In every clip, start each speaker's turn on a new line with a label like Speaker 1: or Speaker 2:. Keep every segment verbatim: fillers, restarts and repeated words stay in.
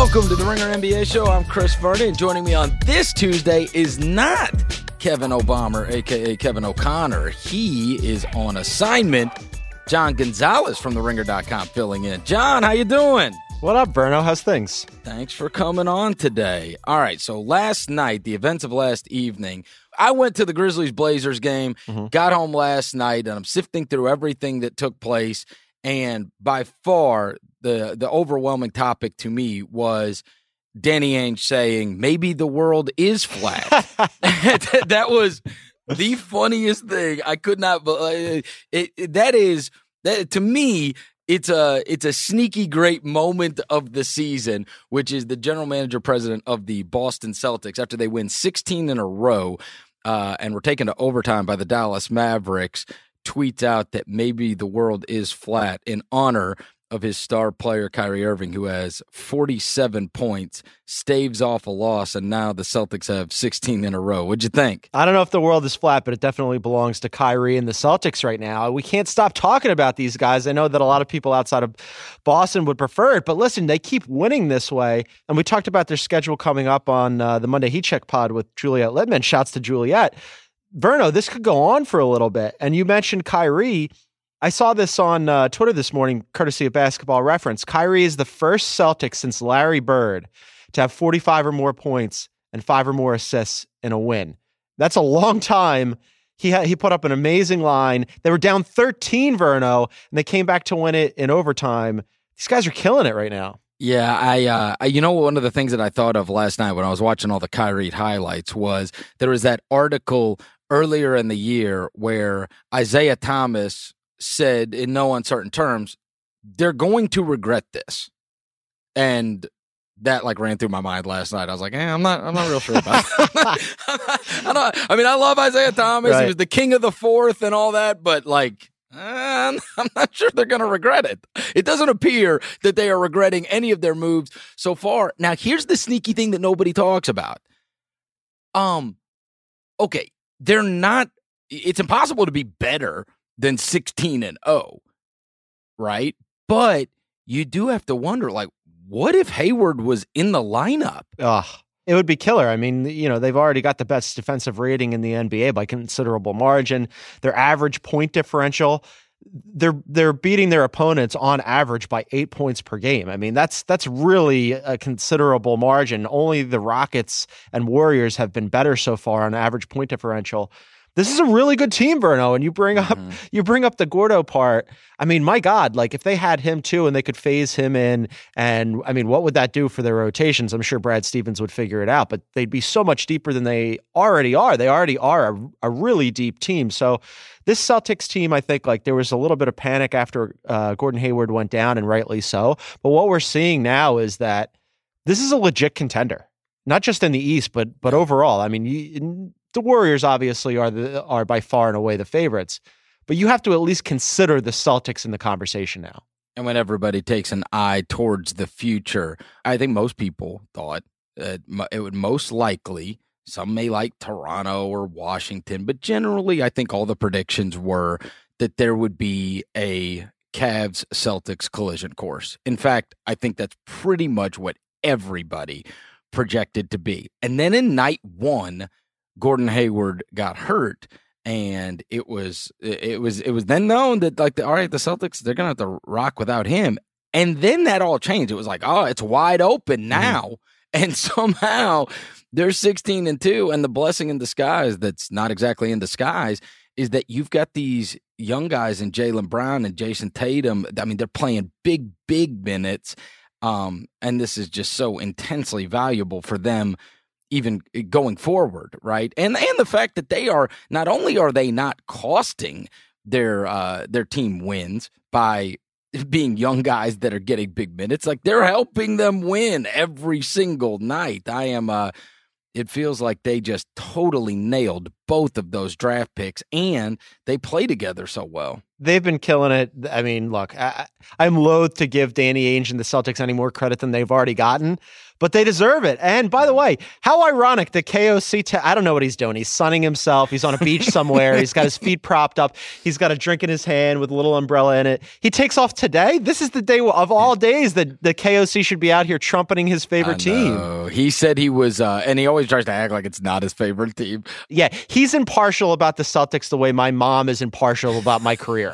Speaker 1: Welcome to the Ringer N B A Show. I'm Chris Vernon. Joining me on this Tuesday is not Kevin O'Bomber, a k a. Kevin O'Connor. He is on assignment. John Gonzalez from the ringer dot com filling in. John, how you doing?
Speaker 2: What up, Berno? How's things?
Speaker 1: Thanks for coming on today. All right, so last night, the events of last evening, I went to the Grizzlies-Blazers game, mm-hmm. got home last night, and I'm sifting through everything that took place, and by far, the, the overwhelming topic to me was Danny Ainge saying, maybe the world is flat. That was the funniest thing. I could not believe it, it. That is, that, to me, It's a it's a sneaky great moment of the season, which is the general manager president of the Boston Celtics after they win sixteen in a row uh, and were taken to overtime by the Dallas Mavericks, tweets out that maybe the world is flat in honor of his star player Kyrie Irving, who has forty-seven points, staves off a loss, and now the Celtics have sixteen in a row. What'd you think?
Speaker 2: I don't know if the world is flat, but it definitely belongs to Kyrie and the Celtics right now. We can't stop talking about these guys. I know that a lot of people outside of Boston would prefer it, but listen, they keep winning this way. And we talked about their schedule coming up on uh, the Monday Heat Check pod with Juliet Littman. Shouts to Juliet. Verno, this could go on for a little bit. And you mentioned Kyrie. I saw this on uh, Twitter this morning, courtesy of Basketball Reference. Kyrie is the first Celtic since Larry Bird to have forty-five or more points and five or more assists in a win. That's a long time. He ha- he put up an amazing line. They were down thirteen, Verno, and they came back to win it in overtime. These guys are killing it right now.
Speaker 1: Yeah, I, uh, I, you know, one of the things that I thought of last night when I was watching all the Kyrie highlights was there was that article earlier in the year where Isaiah Thomas said in no uncertain terms, they're going to regret this. And that like ran through my mind last night. I was like, eh, I'm not, I'm not real sure about that. I'm not, I mean, I love Isaiah Thomas. Right. He was the king of the fourth and all that, but like, uh, I'm not sure they're going to regret it. It doesn't appear that they are regretting any of their moves so far. Now, here's the sneaky thing that nobody talks about. Um, okay, they're not, it's impossible to be better than sixteen and oh, right? But you do have to wonder, like, what if Hayward was in the lineup?
Speaker 2: Ugh, it would be killer. I mean, you know, they've already got the best defensive rating in the N B A by considerable margin. Their average point differential, they're they're beating their opponents on average by eight points per game. I mean, that's that's really a considerable margin. Only the Rockets and Warriors have been better so far on average point differential. This is a really good team, Verno, and you bring up mm-hmm. you bring up the Gordo part. I mean, my God, like if they had him too and they could phase him in, and I mean, what would that do for their rotations? I'm sure Brad Stevens would figure it out, but they'd be so much deeper than they already are. They already are a, a really deep team. So this Celtics team, I think, like there was a little bit of panic after uh, Gordon Hayward went down, and rightly so. But what we're seeing now is that this is a legit contender, not just in the East, but but overall. I mean, you, the Warriors obviously are the are by far and away the favorites, but you have to at least consider the Celtics in the conversation now.
Speaker 1: And when everybody takes an eye towards the future, I think most people thought uh, it would most likely, some may like Toronto or Washington, but generally I think all the predictions were that there would be a Cavs-Celtics collision course. In fact, I think that's pretty much what everybody projected to be. And then in night one, Gordon Hayward got hurt, and it was it was it was then known that like the, all right, the Celtics, they're gonna have to rock without him. And then that all changed. It was like, oh, it's wide open now, mm-hmm. and somehow they're sixteen and two. And the blessing in disguise that's not exactly in disguise is that you've got these young guys in Jaylen Brown and Jason Tatum. I mean, they're playing big, big minutes, um, and this is just so intensely valuable for them, even going forward, right? And and the fact that they are, not only are they not costing their uh, their team wins by being young guys that are getting big minutes, like they're helping them win every single night. I am, uh, it feels like they just totally nailed both of those draft picks, and they play together so well.
Speaker 2: They've been killing it. I mean, look, I, I'm loath to give Danny Ainge and the Celtics any more credit than they've already gotten, but they deserve it. And by the way, how ironic the K O C, te- I don't know what he's doing. He's sunning himself. He's on a beach somewhere. He's got his feet propped up. He's got a drink in his hand with a little umbrella in it. He takes off today. This is the day of all days that the K O C should be out here trumpeting his favorite team.
Speaker 1: He said he was, uh, and he always tries to act like it's not his favorite team.
Speaker 2: Yeah, he's impartial about the Celtics the way my mom is impartial about my career.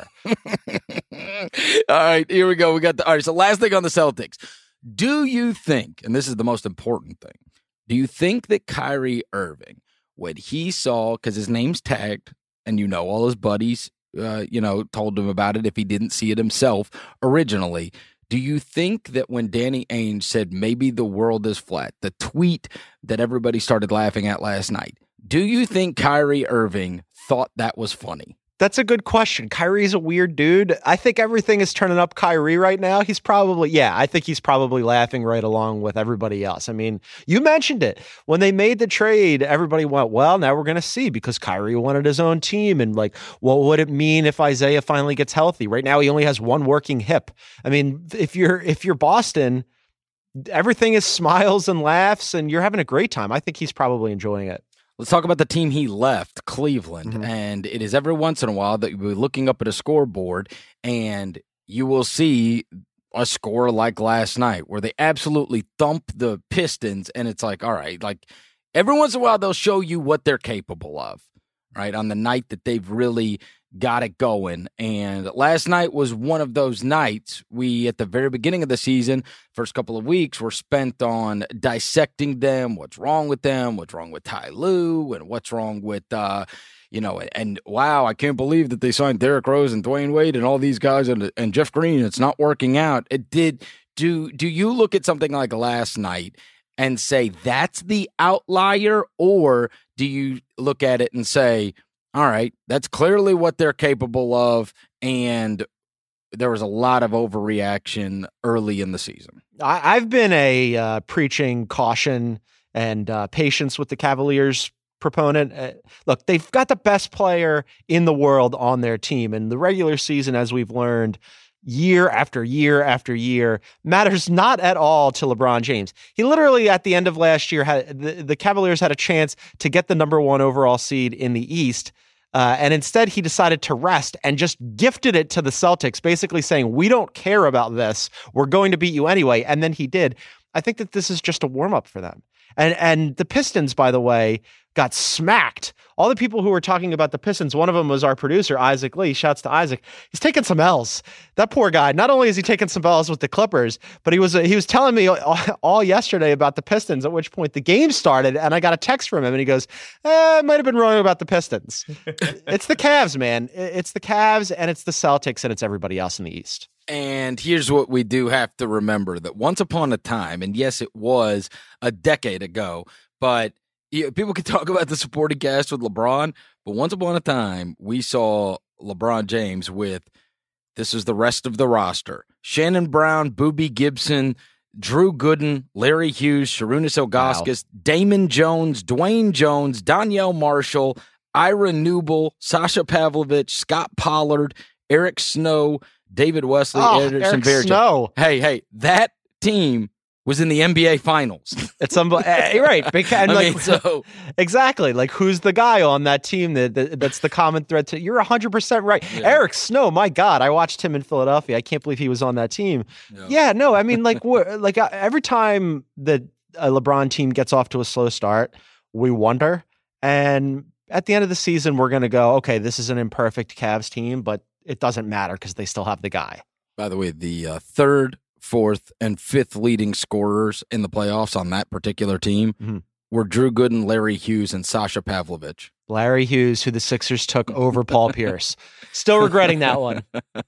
Speaker 1: All right, here we go. We got the, all right, so last thing on the Celtics. Do you think, and this is the most important thing, do you think that Kyrie Irving, when he saw, because his name's tagged, and you know all his buddies, uh, you know, told him about it if he didn't see it himself originally, do you think that when Danny Ainge said maybe the world is flat, the tweet that everybody started laughing at last night, do you think Kyrie Irving thought that was funny?
Speaker 2: That's a good question. Kyrie's a weird dude. I think everything is turning up Kyrie right now. He's probably, yeah, I think he's probably laughing right along with everybody else. I mean, you mentioned it. When they made the trade, everybody went, well, now we're going to see because Kyrie wanted his own team. And like, what would it mean if Isaiah finally gets healthy? Right now, he only has one working hip. I mean, if you're, if you're Boston, everything is smiles and laughs and you're having a great time. I think he's probably enjoying it.
Speaker 1: Let's talk about the team he left, Cleveland. Mm-hmm. And it is every once in a while that you'll be looking up at a scoreboard and you will see a score like last night where they absolutely thump the Pistons. And it's like, all right, like every once in a while they'll show you what they're capable of, right? On the night that they've really got it going. And last night was one of those nights. We, at the very beginning of the season, first couple of weeks, were spent on dissecting them, what's wrong with them, what's wrong with Ty Lue, and what's wrong with, uh, you know, and, and wow, I can't believe that they signed Derrick Rose and Dwayne Wade and all these guys and, and Jeff Green. It's not working out. It did. Do, do you look at something like last night and say that's the outlier, or do you look at it and say, all right, that's clearly what they're capable of, and there was a lot of overreaction early in the season?
Speaker 2: I, I've been a uh, preaching caution and uh, patience with the Cavaliers proponent. Uh, look, they've got the best player in the world on their team, and the regular season, as we've learned, year after year after year, matters not at all to LeBron James. He literally, at the end of last year, had the, the Cavaliers had a chance to get the number one overall seed in the East. Uh, and instead, he decided to rest and just gifted it to the Celtics, basically saying, we don't care about this. We're going to beat you anyway. And then he did. I think that this is just a warm-up for them. And and the Pistons, by the way, got smacked. All the people who were talking about the Pistons, one of them was our producer, Isaac Lee. Shouts to Isaac. He's taking some L's. That poor guy. Not only is he taking some L's with the Clippers, but he was he was telling me all, all yesterday about the Pistons, at which point the game started, and I got a text from him, and he goes, eh, I might have been wrong about the Pistons. It's the Cavs, man. It's the Cavs, and it's the Celtics, and it's everybody else in the East.
Speaker 1: And here's what we do have to remember, that once upon a time, and yes, it was a decade ago, but yeah, people can talk about the supporting cast with LeBron, but once upon a time, we saw LeBron James with, this is the rest of the roster: Shannon Brown, Boobie Gibson, Drew Gooden, Larry Hughes, Sarunas Ilgauskas, wow. Damon Jones, Dwayne Jones, Donyell Marshall, Ira Newble, Sasha Pavlovich, Scott Pollard, Eric Snow, David Wesley,
Speaker 2: oh,
Speaker 1: Anderson
Speaker 2: Eric Snow.
Speaker 1: Hey, hey, that team was in the N B A Finals.
Speaker 2: It's unbelievable. Right. Because, and
Speaker 1: I
Speaker 2: like,
Speaker 1: mean, so
Speaker 2: exactly. Like, who's the guy on that team that, that that's the common thread to? You're one hundred percent right. Yeah. Eric Snow, my God, I watched him in Philadelphia. I can't believe he was on that team. Yeah, yeah no, I mean, like, we're, like uh, every time that a LeBron team gets off to a slow start, we wonder. And at the end of the season, we're going to go, okay, this is an imperfect Cavs team, but it doesn't matter because they still have the guy.
Speaker 1: By the way, the uh, third, fourth, and fifth leading scorers in the playoffs on that particular team mm-hmm. were Drew Gooden, Larry Hughes, and Sasha Pavlovich.
Speaker 2: Larry Hughes, who the Sixers took over Paul Pierce. Still regretting that one.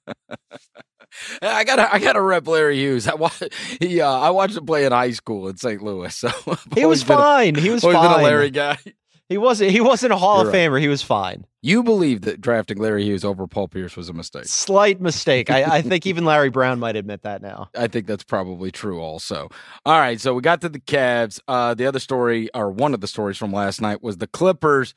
Speaker 1: I gotta, I gotta rep Larry Hughes. I watched, he, uh, I watched him play in high school in Saint Louis. So
Speaker 2: he was fine. A, he was
Speaker 1: always
Speaker 2: fine.
Speaker 1: Been a Larry guy.
Speaker 2: He wasn't. He wasn't a Hall
Speaker 1: You're
Speaker 2: of
Speaker 1: right.
Speaker 2: Famer. He was fine.
Speaker 1: You believe that drafting Larry Hughes over Paul Pierce was a mistake?
Speaker 2: Slight mistake. I, I think even Larry Brown might admit that now.
Speaker 1: I think that's probably true also. All right, so we got to the Cavs. Uh, the other story, or one of the stories from last night, was the Clippers.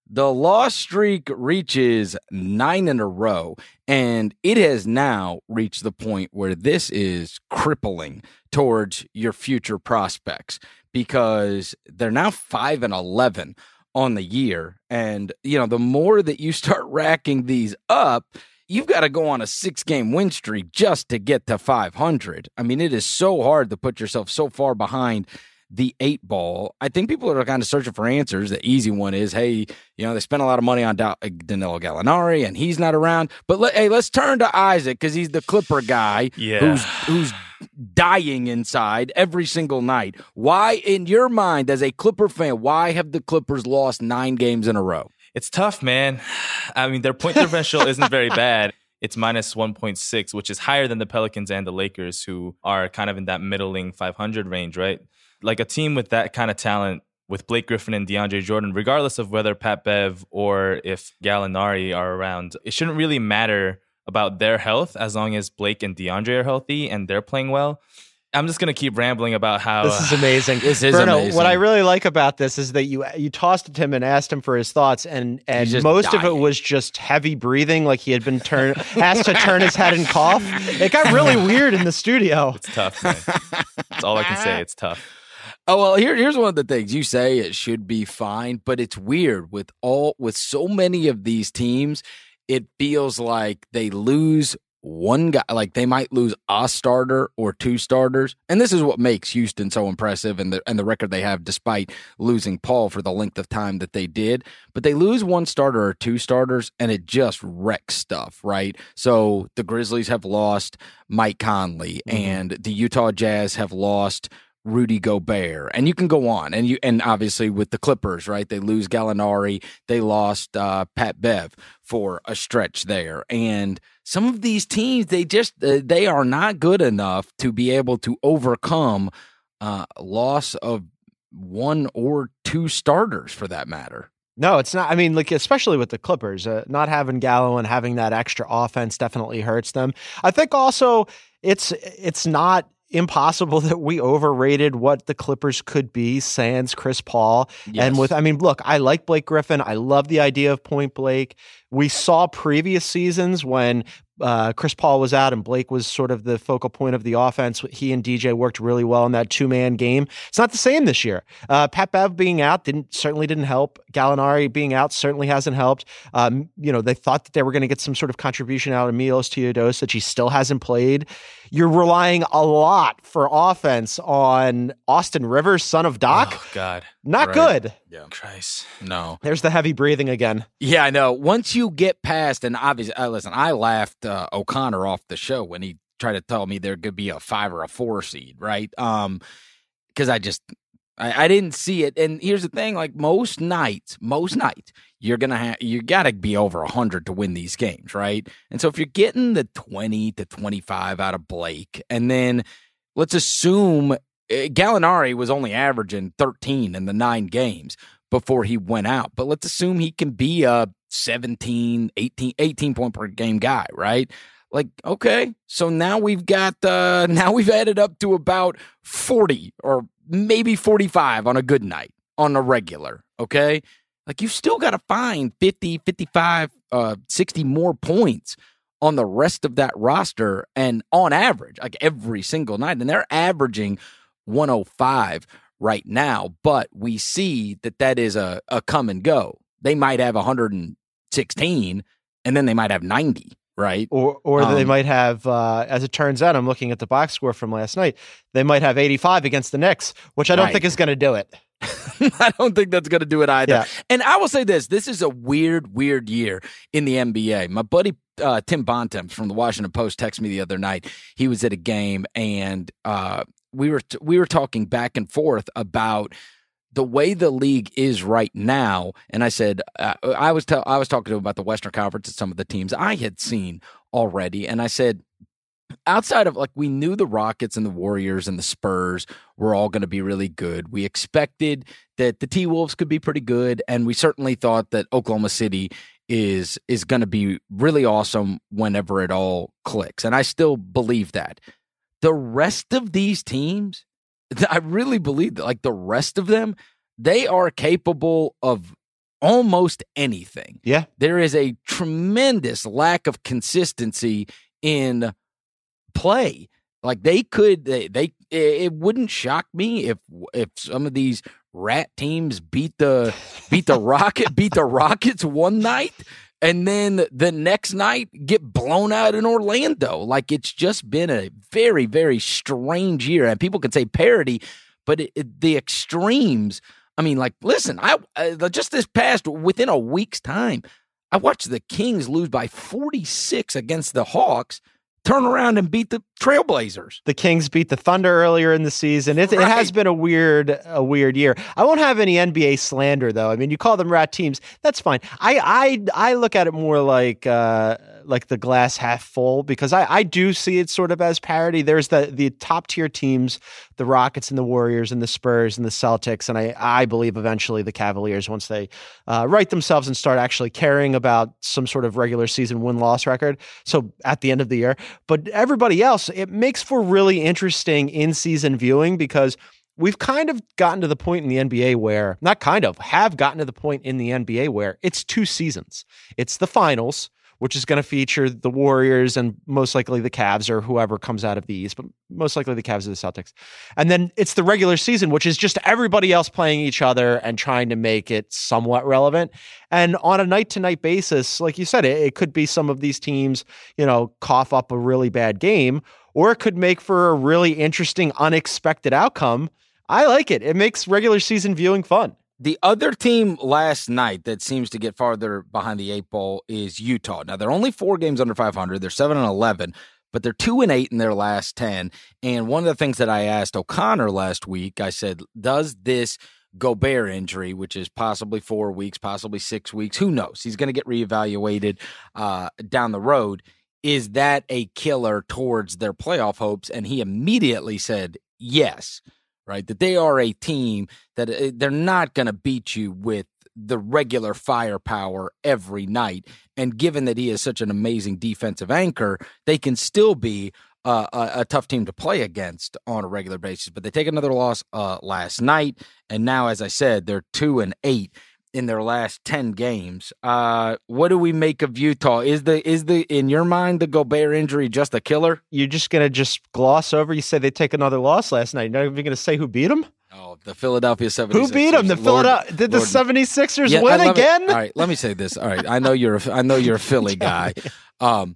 Speaker 1: The loss streak reaches nine in a row, and it has now reached the point where this is crippling towards your future prospects because they're now five and eleven on the year. And, you know, the more that you start racking these up, you've got to go on a six-game win streak just to get to five hundred. I mean, it is so hard to put yourself so far behind the eight ball. I think people are kind of searching for answers. The easy one is, hey, you know, they spent a lot of money on da- Danilo Gallinari, and he's not around. But let, hey, let's turn to Isaac because he's the Clipper guy
Speaker 3: yeah.
Speaker 1: who's who's dying inside every single night. Why, in your mind, as a Clipper fan, why have the Clippers lost nine games in a row?
Speaker 3: It's tough, man. I mean, their point differential isn't very bad. It's minus one point six, which is higher than the Pelicans and the Lakers, who are kind of in that middling five hundred range, right? Like a team with that kind of talent, with Blake Griffin and DeAndre Jordan, regardless of whether Pat Bev or if Gallinari are around, it shouldn't really matter about their health as long as Blake and DeAndre are healthy and they're playing well. I'm just going to keep rambling about how...
Speaker 2: This is amazing.
Speaker 1: This is
Speaker 2: Bruno,
Speaker 1: amazing.
Speaker 2: What I really like about this is that you you tossed it to him and asked him for his thoughts, and, and most
Speaker 1: dying.
Speaker 2: of it was just heavy breathing, like he had been turn, asked to turn his head and cough. It got really weird in the studio.
Speaker 3: It's tough, man. That's all I can say. It's tough.
Speaker 1: Oh, well, here, here's one of the things. You say it should be fine, but it's weird. With all with so many of these teams, it feels like they lose one guy, like they might lose a starter or two starters. And this is what makes Houston so impressive and the and the record they have despite losing Paul for the length of time that they did. But they lose one starter or two starters and it just wrecks stuff, right? So the Grizzlies have lost Mike Conley mm-hmm. and the Utah Jazz have lost Rudy Gobert, and you can go on, and you and obviously with the Clippers, right? They lose Gallinari, they lost uh, Pat Bev for a stretch there, and some of these teams, they just uh, they are not good enough to be able to overcome uh, loss of one or two starters, for that matter.
Speaker 2: No, it's not. I mean, like especially with the Clippers, uh, not having Gallo and having that extra offense definitely hurts them. I think also it's it's not impossible that we overrated what the Clippers could be sans Chris Paul. Yes. And with, I mean, look, I like Blake Griffin. I love the idea of Point Blake. We saw previous seasons when uh, Chris Paul was out and Blake was sort of the focal point of the offense. He and D J worked really well in that two-man game. It's not the same this year. Uh, Pat Bev being out didn't certainly didn't help. Gallinari being out certainly hasn't helped. Um, you know, they thought that they were going to get some sort of contribution out of Milos Teodosic. He still hasn't played. You're relying a lot for offense on Austin Rivers, son of Doc.
Speaker 3: Oh, God.
Speaker 2: Not
Speaker 1: right.
Speaker 2: good.
Speaker 1: Yeah.
Speaker 3: Christ.
Speaker 1: No.
Speaker 2: There's the heavy breathing again.
Speaker 1: Yeah, I know. Once you get past, and obviously, uh, listen, I laughed uh, O'Connor off the show when he tried to tell me there could be a five or a four seed, right? Um, because I just, I, I didn't see it. And here's the thing, like most nights, most nights, you're going to have, you got to be over one hundred to win these games, right? And so if you're getting the twenty to twenty-five out of Blake, and then let's assume Gallinari was only averaging thirteen in the nine games before he went out, but let's assume he can be a seventeen, eighteen, eighteen point per game guy, right? Like, okay, so now we've got, uh, now we've added up to about forty or maybe forty-five on a good night on a regular, okay? Like, you've still got to find fifty, fifty-five, uh, sixty more points on the rest of that roster, and on average, like every single night, and they're averaging one oh five right now, but we see that that is a, a come and go. They might have one hundred sixteen, and then they might have ninety, right? Or
Speaker 2: or
Speaker 1: um,
Speaker 2: they might have, uh, as it turns out, I'm looking at the box score from last night, they might have eighty-five against the Knicks, which I don't
Speaker 1: right.
Speaker 2: think is going to do it.
Speaker 1: I don't think that's going to do it either.
Speaker 2: Yeah.
Speaker 1: And I will say this, this is a weird, weird year in the N B A. My buddy uh, Tim Bontemps from the Washington Post texted me the other night. He was at a game, and uh, we were t- we were talking back and forth about the way the league is right now. And I said, uh, I was t- I was talking to him about the Western Conference and some of the teams I had seen already. And I said, outside of, like, we knew the Rockets and the Warriors and the Spurs were all going to be really good. We expected that the T-Wolves could be pretty good, and we certainly thought that Oklahoma City is is going to be really awesome whenever it all clicks. And I still believe that. The rest of these teams, I really believe that, like, the rest of them, they are capable of almost anything.
Speaker 2: Yeah.
Speaker 1: There is a tremendous lack of consistency in play. Like they could, they, they it wouldn't shock me if if some of these rat teams beat the beat the Rocket beat the Rockets one night and then the next night get blown out in Orlando. Like it's just been a very, very strange year. And people can say parity, but it, it, the extremes. I mean, like, listen, I uh, just this past within a week's time, I watched the Kings lose by forty-six against the Hawks. Turn around and beat the Trailblazers.
Speaker 2: The Kings beat the Thunder earlier in the season. It, right. it has been a weird, a weird year. I won't have any N B A slander, though. I mean, you call them rat teams. That's fine. I, I, I look at it more like, uh, like the glass half full because I, I do see it sort of as parity. There's the the top tier teams, the Rockets and the Warriors and the Spurs and the Celtics, and I, I believe eventually the Cavaliers once they uh, right themselves and start actually caring about some sort of regular season win loss record. So at the end of the year. But everybody else, it makes for really interesting in-season viewing because we've kind of gotten to the point in the N B A where, not kind of, have gotten to the point in the N B A where it's two seasons. It's the finals, which is going to feature the Warriors and most likely the Cavs or whoever comes out of the East, but most likely the Cavs or the Celtics. And then it's the regular season, which is just everybody else playing each other and trying to make it somewhat relevant. And on a night-to-night basis, like you said, it, it could be some of these teams, you know, cough up a really bad game, or it could make for a really interesting, unexpected outcome. I like it. It makes regular season viewing fun.
Speaker 1: The other team last night that seems to get farther behind the eight ball is Utah. Now, they're only four games under five hundred. They're seven and eleven, but they're two and eight in their last ten. And one of the things that I asked O'Connor last week, I said, does this Gobert injury, which is possibly four weeks, possibly six weeks, who knows? He's going to get reevaluated uh, down the road. Is that a killer towards their playoff hopes? And he immediately said yes. Right, that they are a team that they're not going to beat you with the regular firepower every night. And given that he is such an amazing defensive anchor, they can still be uh, a, a tough team to play against on a regular basis. But they take another loss uh, last night, and now, as I said, they're two and eight in their last ten games. Uh, what do we make of Utah? Is the is the in your mind the Gobert injury just a killer?
Speaker 2: You're just gonna just gloss over. You said they take another loss last night. You're not even gonna say who beat them.
Speaker 1: Oh, the Philadelphia seventy-sixers.
Speaker 2: Who beat them? The Philadelphia did the Lord. seventy-sixers yeah, win again?
Speaker 1: Me, all right, let me say this. All right, I know you're a, I know you're a Philly guy. Um,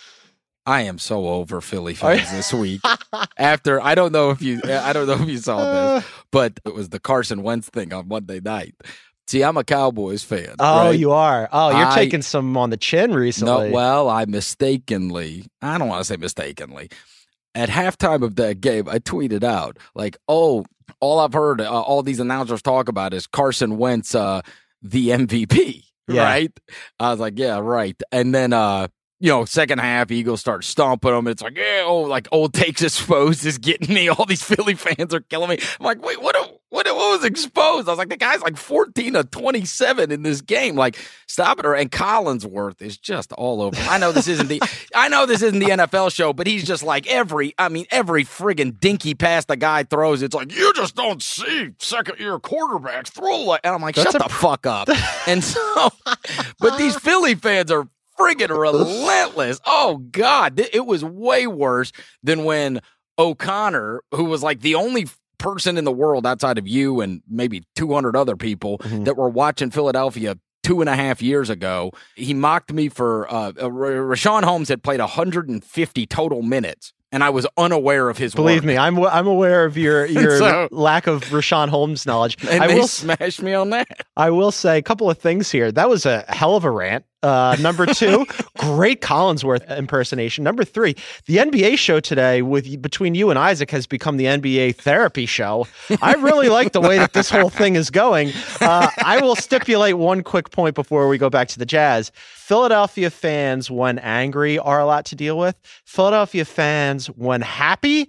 Speaker 1: I am so over Philly fans this week. After I don't know if you I don't know if you saw this, but it was the Carson Wentz thing on Monday night. See, I'm a Cowboys fan.
Speaker 2: Oh,
Speaker 1: right?
Speaker 2: you are. Oh, you're
Speaker 1: I,
Speaker 2: taking some on the chin recently.
Speaker 1: No, well, I mistakenly, I don't want to say mistakenly, at halftime of that game, I tweeted out, like, oh, all I've heard uh, all these announcers talk about is Carson Wentz, uh, the M V P, yeah. Right? I was like, yeah, right. And then, uh, you know, second half, Eagles start stomping them. It's like, yeah, oh, like old takes exposed is getting me. All these Philly fans are killing me. I'm like, wait, what? What, what was exposed? I was like, the guy's like fourteen of twenty-seven in this game. Like, stop it. And Collinsworth is just all over. I know this isn't the, I know this isn't the N F L show, but he's just like every, I mean, every friggin' dinky pass the guy throws, it's like, you just don't see second year quarterbacks throw like, and I'm like, That's shut the pr- fuck up. And so, but these Philly fans are friggin' relentless. Oh, God. It was way worse than when O'Connor, who was like the only person in the world outside of you and maybe two hundred other people mm-hmm. that were watching Philadelphia two and a half years ago, he mocked me for uh, Rashawn Holmes had played one hundred fifty total minutes. And I was unaware of his
Speaker 2: Believe
Speaker 1: work.
Speaker 2: me, I'm I'm aware of your your so, lack of Rashawn Holmes knowledge.
Speaker 1: And
Speaker 2: I
Speaker 1: they
Speaker 2: will
Speaker 1: smash me on that.
Speaker 2: I will say a couple of things here. That was a hell of a rant. Uh, number two, great Collinsworth impersonation. Number three, the N B A show today with between you and Isaac has become the N B A therapy show. I really like the way that this whole thing is going. Uh, I will stipulate one quick point before we go back to the Jazz. Philadelphia fans, when angry, are a lot to deal with. Philadelphia fans, when happy,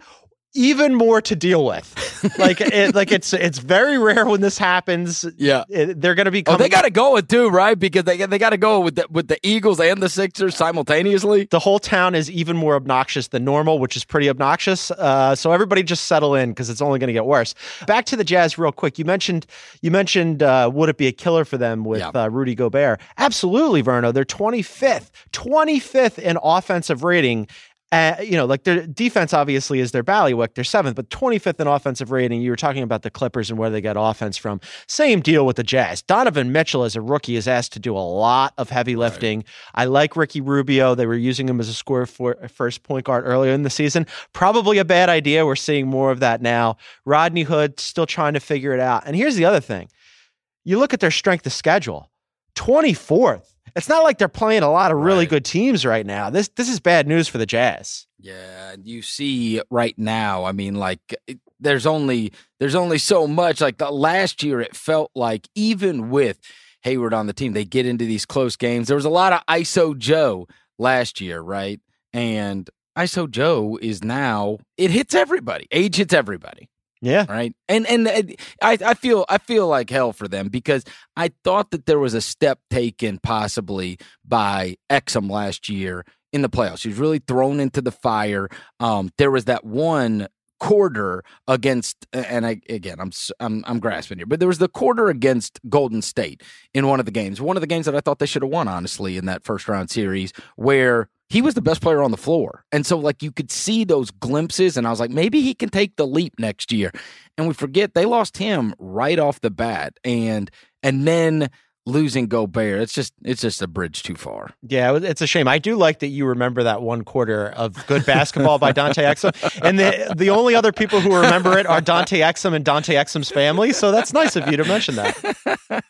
Speaker 2: even more to deal with. like it, like it's it's very rare when this happens.
Speaker 1: Yeah,
Speaker 2: it, they're going to be.
Speaker 1: Oh, they got to go it too, right? Because they they got to go with the, with the Eagles and the Sixers simultaneously.
Speaker 2: The whole town is even more obnoxious than normal, which is pretty obnoxious. Uh, so everybody just settle in because it's only going to get worse. Back to the Jazz, real quick. You mentioned you mentioned uh, would it be a killer for them with yeah. uh, Rudy Gobert? Absolutely, Verno. They're twenty-fifth, twenty-fifth in offensive rating. Uh, you know, like their defense obviously is their bailiwick. They're seventh, but twenty-fifth in offensive rating. You were talking about the Clippers and where they get offense from. Same deal with the Jazz. Donovan Mitchell, as a rookie, is asked to do a lot of heavy lifting. Right. I like Ricky Rubio. They were using him as a score for first point guard earlier in the season. Probably a bad idea. We're seeing more of that now. Rodney Hood still trying to figure it out. And here's the other thing. You look at their strength of schedule. twenty-fourth. It's not like they're playing a lot of really right. good teams right now. This this is bad news for the Jazz.
Speaker 1: Yeah, you see right now, I mean, like it, there's only there's only so much. Like the last year, it felt like even with Hayward on the team, they get into these close games. There was a lot of I S O Joe last year, right? And I S O Joe is now, it hits everybody. Age hits everybody.
Speaker 2: Yeah.
Speaker 1: Right. And and I, I feel I feel like hell for them because I thought that there was a step taken possibly by Exum last year in the playoffs. He was really thrown into the fire. Um, there was that one quarter against, and I, again, I'm, I'm I'm grasping here, but there was the quarter against Golden State in one of the games. One of the games that I thought they should have won, honestly, in that first round series where he was the best player on the floor. And so, like, you could see those glimpses, and I was like, maybe he can take the leap next year. And we forget they lost him right off the bat. And and then losing Gobert, it's just it's just a bridge too far.
Speaker 2: Yeah, it's a shame. I do like that you remember that one quarter of good basketball by Dante Exum. And the the only other people who remember it are Dante Exum and Dante Exum's family. So that's nice of you to mention that.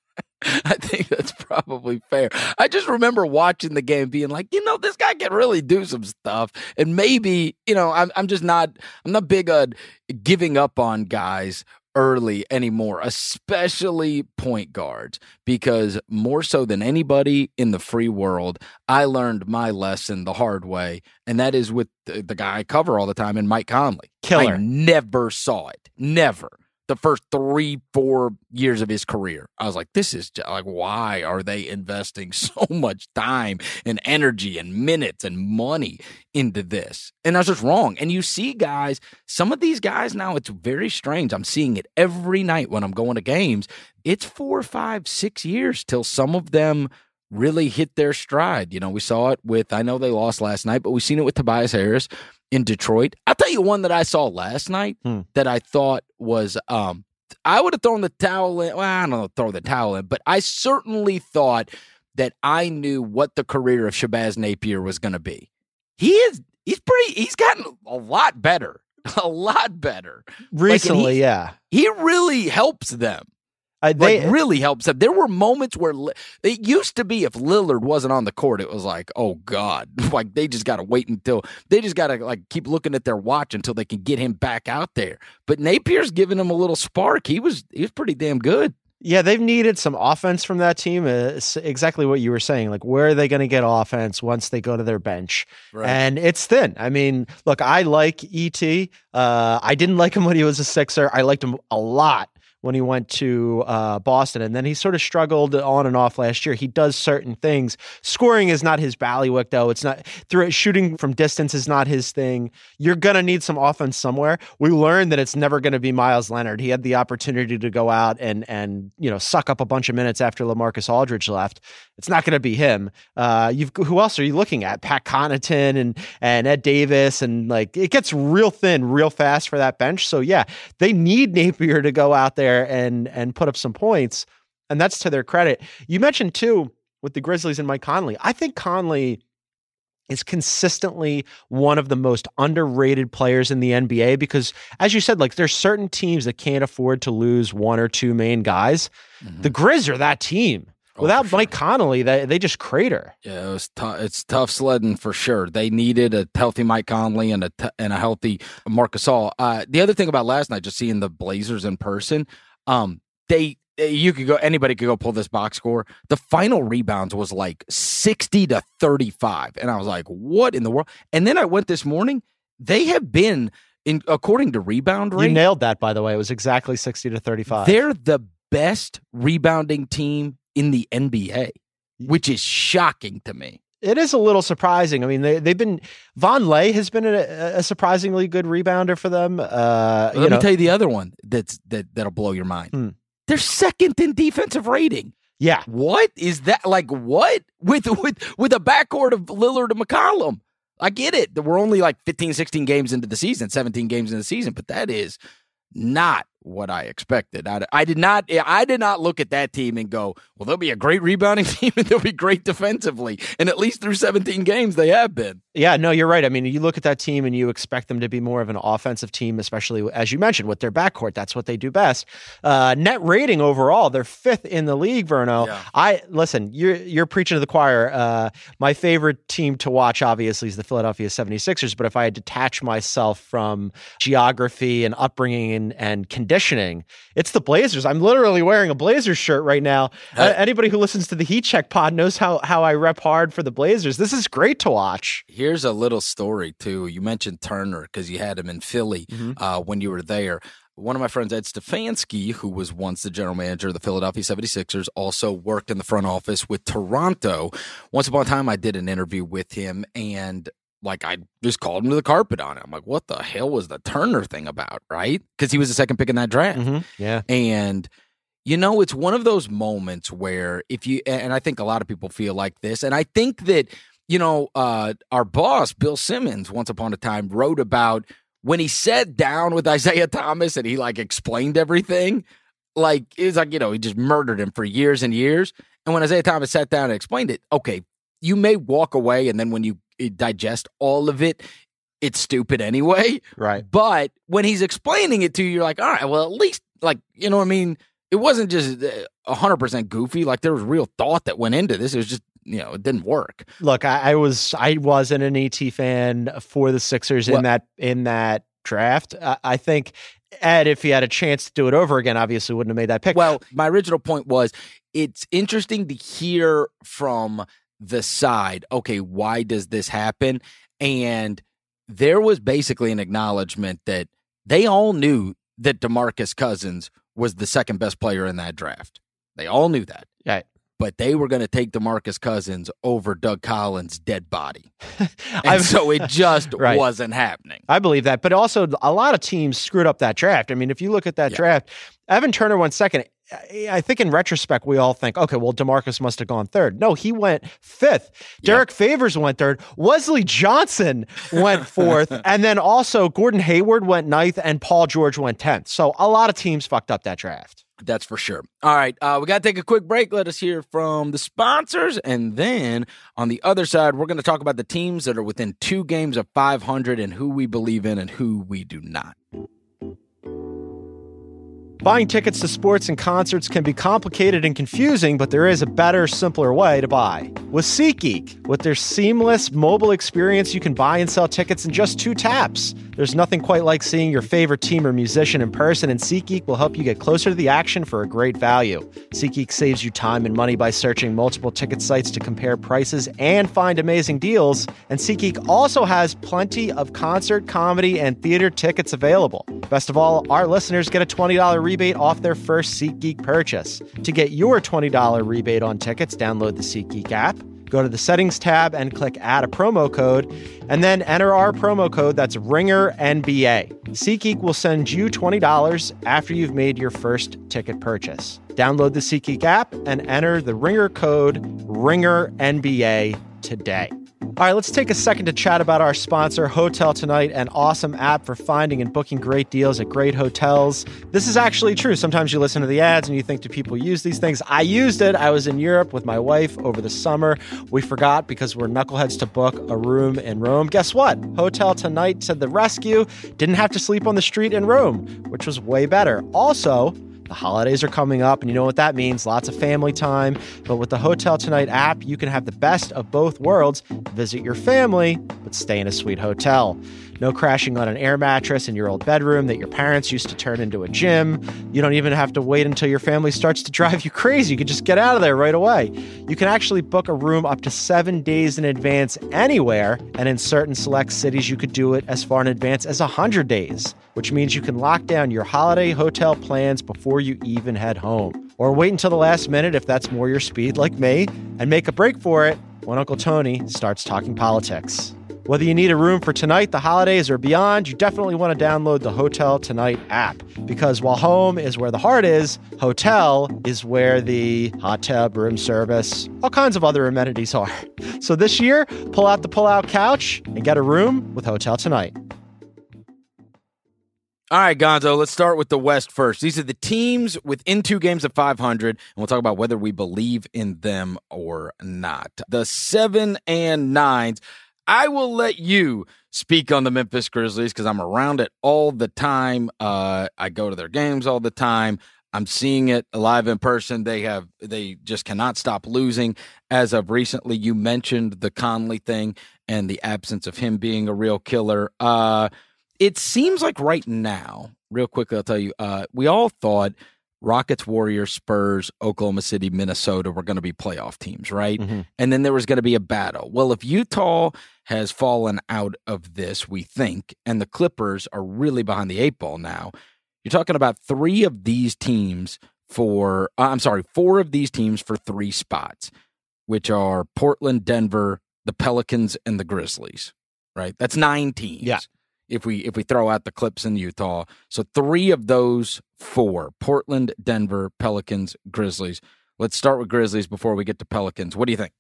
Speaker 1: I think that's probably fair. I just remember watching the game being like, you know, this guy can really do some stuff. And maybe, you know, I'm, I'm just not, I'm not big on giving up on guys early anymore, especially point guards, because more so than anybody in the free world, I learned my lesson the hard way. And that is with the, the guy I cover all the time, and Mike Conley.
Speaker 2: Killer.
Speaker 1: I never saw it. Never. The first three, four years of his career, I was like, this is just, like, why are they investing so much time and energy and minutes and money into this? And that's just wrong. And you see guys, some of these guys now, it's very strange. I'm seeing it every night when I'm going to games. It's four, five, six years till some of them really hit their stride. You know, we saw it with, I know they lost last night, but we've seen it with Tobias Harris in Detroit. I'll tell you one that I saw last night hmm. that I thought was, um, I would have thrown the towel in. Well, I don't know, throw the towel in, but I certainly thought that I knew what the career of Shabazz Napier was going to be. He is, he's pretty, he's gotten a lot better, a lot better.
Speaker 2: Recently,
Speaker 1: like, he,
Speaker 2: yeah.
Speaker 1: He really helps them.
Speaker 2: Uh, they
Speaker 1: like, really helps them. There were moments where it used to be if Lillard wasn't on the court, it was like, oh God, like they just got to wait until they just got to like keep looking at their watch until they can get him back out there. But Napier's giving him a little spark. He was he was pretty damn good.
Speaker 2: Yeah, they've needed some offense from that team. It's exactly what you were saying. Like, where are they going to get offense once they go to their bench? Right. And it's thin. I mean, look, I like E T. Uh, I didn't like him when he was a Sixer. I liked him a lot when he went to uh, Boston, and then he sort of struggled on and off last year. He does certain things. Scoring is not his bailiwick, though. It's not through shooting from distance is not his thing. You're gonna need some offense somewhere. We learned that it's never going to be Miles Leonard. He had the opportunity to go out and and you know suck up a bunch of minutes after LaMarcus Aldridge left. It's not going to be him. Uh, you've who else are you looking at? Pat Connaughton and and Ed Davis, and like it gets real thin real fast for that bench. So yeah, they need Napier to go out there and and put up some points, and that's to their credit. You mentioned too with the Grizzlies and Mike Conley. I think Conley is consistently one of the most underrated players in the N B A because, as you said, like there's certain teams that can't afford to lose one or two main guys. Mm-hmm. The Grizz are that team. Oh, Without sure. Mike Conley, they they just crater.
Speaker 1: Yeah, it was t- it's tough sledding for sure. They needed a healthy Mike Conley and a t- and a healthy Marc Gasol. Uh, the other thing about last night, just seeing the Blazers in person, um, they you could go anybody could go pull this box score. The final rebounds was like sixty to thirty-five, and I was like, what in the world? And then I went this morning. They have been in according to rebound rate.
Speaker 2: You nailed that, by the way. It was exactly sixty to thirty-five.
Speaker 1: They're the best rebounding team in the N B A, which is shocking to me.
Speaker 2: It is a little surprising. I mean, they, they've been, Vonleh has been a, a surprisingly good rebounder for them. Uh,
Speaker 1: Let
Speaker 2: you know.
Speaker 1: me tell you the other one that's, that, that'll blow your mind.
Speaker 2: Hmm.
Speaker 1: They're second in defensive rating.
Speaker 2: Yeah.
Speaker 1: What is that? Like, what? With, with, with a backcourt of Lillard and McCollum. I get it. We're only like fifteen, sixteen games into the season, seventeen games into the season, but that is not what I expected. I, I did not I did not look at that team and go, well, they'll be a great rebounding team and they'll be great defensively. And at least through seventeen games, they have been.
Speaker 2: Yeah, no, you're right. I mean, you look at that team and you expect them to be more of an offensive team, especially, as you mentioned, with their backcourt. That's what they do best. Uh, net rating overall, they're fifth in the league, Verno.
Speaker 1: Yeah.
Speaker 2: I listen, you're you're preaching to the choir. Uh, my favorite team to watch, obviously, is the Philadelphia seventy-sixers. But if I had to detach myself from geography and upbringing and, and conditioning, it's the Blazers. I'm literally wearing a Blazers shirt right now. Uh, uh, anybody who listens to the Heat Check pod knows how, how I rep hard for the Blazers. This is great to watch.
Speaker 1: Here's a little story, too. You mentioned Turner because you had him in Philly mm-hmm. uh, when you were there. One of my friends, Ed Stefanski, who was once the general manager of the Philadelphia seventy-sixers, also worked in the front office with Toronto. Once upon a time, I did an interview with him, and like I just called him to the carpet on it. I'm like, what the hell was the Turner thing about, right? Because he was the second pick in that draft.
Speaker 2: Mm-hmm. Yeah.
Speaker 1: And, you know, it's one of those moments where if you, and I think a lot of people feel like this, and I think that, you know, uh, our boss, Bill Simmons, once upon a time wrote about when he sat down with Isaiah Thomas and he like explained everything, like it was like, you know, he just murdered him for years and years. And when Isaiah Thomas sat down and explained it, okay, you may walk away and then when you digest all of it, it's stupid anyway.
Speaker 2: Right.
Speaker 1: But when he's explaining it to you, you're like, all right, well, at least like, you know what I mean? It wasn't just one hundred percent goofy. Like there was real thought that went into this. It was just, you know, it didn't work.
Speaker 2: Look, I, I was I wasn't an E T fan for the Sixers well, in that in that draft. I, I think Ed, if he had a chance to do it over again, obviously wouldn't have made that pick.
Speaker 1: Well, my original point was it's interesting to hear from the side, okay, why does this happen? And there was basically an acknowledgement that they all knew that DeMarcus Cousins was the second best player in that draft. They all knew that.
Speaker 2: Right.
Speaker 1: But they were going to take DeMarcus Cousins over Doug Collins' dead body. And so it just right. wasn't happening.
Speaker 2: I believe that. But also, a lot of teams screwed up that draft. I mean, if you look at that yeah. draft, Evan Turner went second. I think in retrospect, we all think, okay, well, DeMarcus must have gone third. No, he went fifth. Derek yep. Favors went third. Wesley Johnson went fourth. And then also Gordon Hayward went ninth and Paul George went tenth. So a lot of teams fucked up that draft.
Speaker 1: That's for sure. All right, uh, we got to take a quick break. Let us hear from the sponsors. And then on the other side, we're going to talk about the teams that are within two games of five hundred and who we believe in and who we do not.
Speaker 2: Buying tickets to sports and concerts can be complicated and confusing, but there is a better, simpler way to buy. With SeatGeek, with their seamless mobile experience, you can buy and sell tickets in just two taps. There's nothing quite like seeing your favorite team or musician in person, and SeatGeek will help you get closer to the action for a great value. SeatGeek saves you time and money by searching multiple ticket sites to compare prices and find amazing deals. And SeatGeek also has plenty of concert, comedy, and theater tickets available. Best of all, our listeners get a twenty dollars rebate off their first SeatGeek purchase. To get your twenty dollars rebate on tickets, download the SeatGeek app. Go to the settings tab and click add a promo code, and then enter our promo code. That's Ringer N B A. SeatGeek will send you twenty dollars after you've made your first ticket purchase. Download the SeatGeek app and enter the Ringer code Ringer N B A today. All right, let's take a second to chat about our sponsor, Hotel Tonight, an awesome app for finding and booking great deals at great hotels. This is actually true. Sometimes you listen to the ads and you think, do people use these things? I used it. I was in Europe with my wife over the summer. We forgot because we're knuckleheads to book a room in Rome. Guess what? Hotel Tonight to the rescue. Didn't have to sleep on the street in Rome, which was way better. Also, the holidays are coming up, and you know what that means. Lots of family time. But with the Hotel Tonight app, you can have the best of both worlds. Visit your family, but stay in a sweet hotel. No crashing on an air mattress in your old bedroom that your parents used to turn into a gym. You don't even have to wait until your family starts to drive you crazy. You can just get out of there right away. You can actually book a room up to seven days in advance anywhere, and in certain select cities, you could do it as far in advance as one hundred days, which means you can lock down your holiday hotel plans before you even head home. Or wait until the last minute if that's more your speed, like me, and make a break for it when Uncle Tony starts talking politics. Whether you need a room for tonight, the holidays, or beyond, you definitely want to download the Hotel Tonight app. Because while home is where the heart is, hotel is where the hot tub, room service, all kinds of other amenities are. So this year, pull out the pull-out couch and get a room with Hotel Tonight.
Speaker 1: All right, Gonzo, let's start with the West first. These are the teams within two games of five hundred, and we'll talk about whether we believe in them or not. The seven and nines, I will let you speak on the Memphis Grizzlies because I'm around it all the time. Uh, I go to their games all the time. I'm seeing it live in person. They have they just cannot stop losing. As of recently, you mentioned the Conley thing and the absence of him being a real killer. Uh It seems like right now, real quickly, I'll tell you, uh, we all thought Rockets, Warriors, Spurs, Oklahoma City, Minnesota were going to be playoff teams, right? Mm-hmm. And then there was going to be a battle. Well, if Utah has fallen out of this, we think, and the Clippers are really behind the eight ball now, you're talking about three of these teams for, uh, I'm sorry, four of these teams for three spots, which are Portland, Denver, the Pelicans, and the Grizzlies, right? That's nine teams.
Speaker 2: Yeah.
Speaker 1: If we if we throw out the Clips in Utah. So three of those four, Portland, Denver, Pelicans, Grizzlies. Let's start with Grizzlies before we get to Pelicans. What do you think?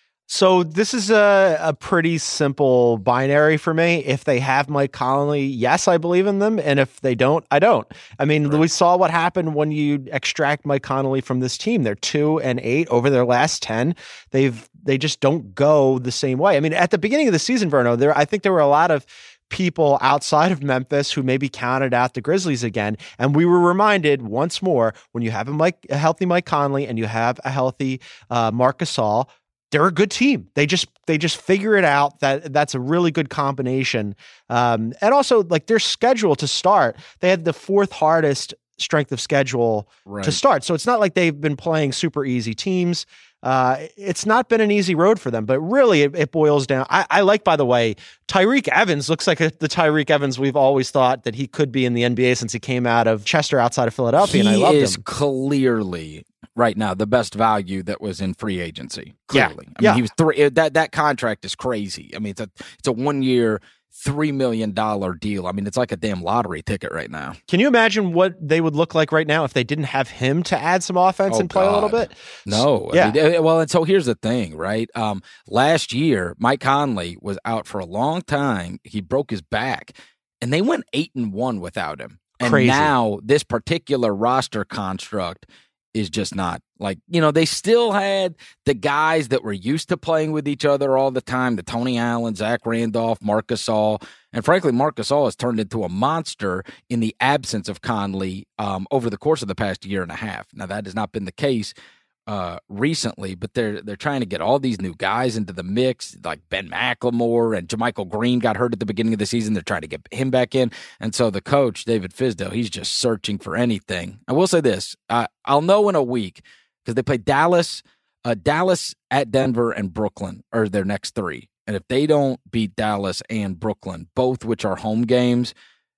Speaker 2: So this is a, a pretty simple binary for me. If they have Mike Conley, yes, I believe in them. And if they don't, I don't. I mean, right. We saw what happened when you extract Mike Conley from this team. They're two and eight over their last ten. They've they just don't go the same way. I mean, at the beginning of the season, Verno, there I think there were a lot of people outside of Memphis who maybe counted out the Grizzlies again. And we were reminded once more, when you have a, Mike, a healthy Mike Conley and you have a healthy uh, Marc Gasol, they're a good team. They just they just figure it out. That that's a really good combination. Um, and also, like, their schedule to start, they had the fourth hardest strength of schedule right. to start. So it's not like they've been playing super easy teams. Uh, it's not been an easy road for them, but really it, it boils down. I, I like, by the way, Tyreke Evans looks like a, the Tyreke Evans we've always thought that he could be in the N B A since he came out of Chester outside of Philadelphia,
Speaker 1: he
Speaker 2: and I love him. He
Speaker 1: is clearly right now the best value that was in free agency. Clearly,
Speaker 2: yeah.
Speaker 1: I mean,
Speaker 2: yeah.
Speaker 1: he was three. That that contract is crazy. I mean, it's a it's a one year. Three million dollar deal. I mean, it's like a damn lottery ticket right now.
Speaker 2: Can you imagine what they would look like right now if they didn't have him to add some offense oh, and play God. a little bit?
Speaker 1: No,
Speaker 2: yeah.
Speaker 1: I mean, well, and so here's the thing, right? Um, last year, Mike Conley was out for a long time. He broke his back, and they went eight and one without him. And
Speaker 2: Crazy.
Speaker 1: Now this particular roster construct is just not like, you know, they still had the guys that were used to playing with each other all the time, the Tony Allen, Zach Randolph, Marc Gasol. And frankly, Marc Gasol has turned into a monster in the absence of Conley um, over the course of the past year and a half. Now, that has not been the case uh, recently, but they're they're trying to get all these new guys into the mix, like Ben McLemore and JaMychal Green got hurt at the beginning of the season. They're trying to get him back in. And so the coach, David Fizdale, he's just searching for anything. I will say this. Uh, I'll know in a week because they play Dallas, uh, Dallas at Denver and Brooklyn are their next three. And if they don't beat Dallas and Brooklyn, both which are home games,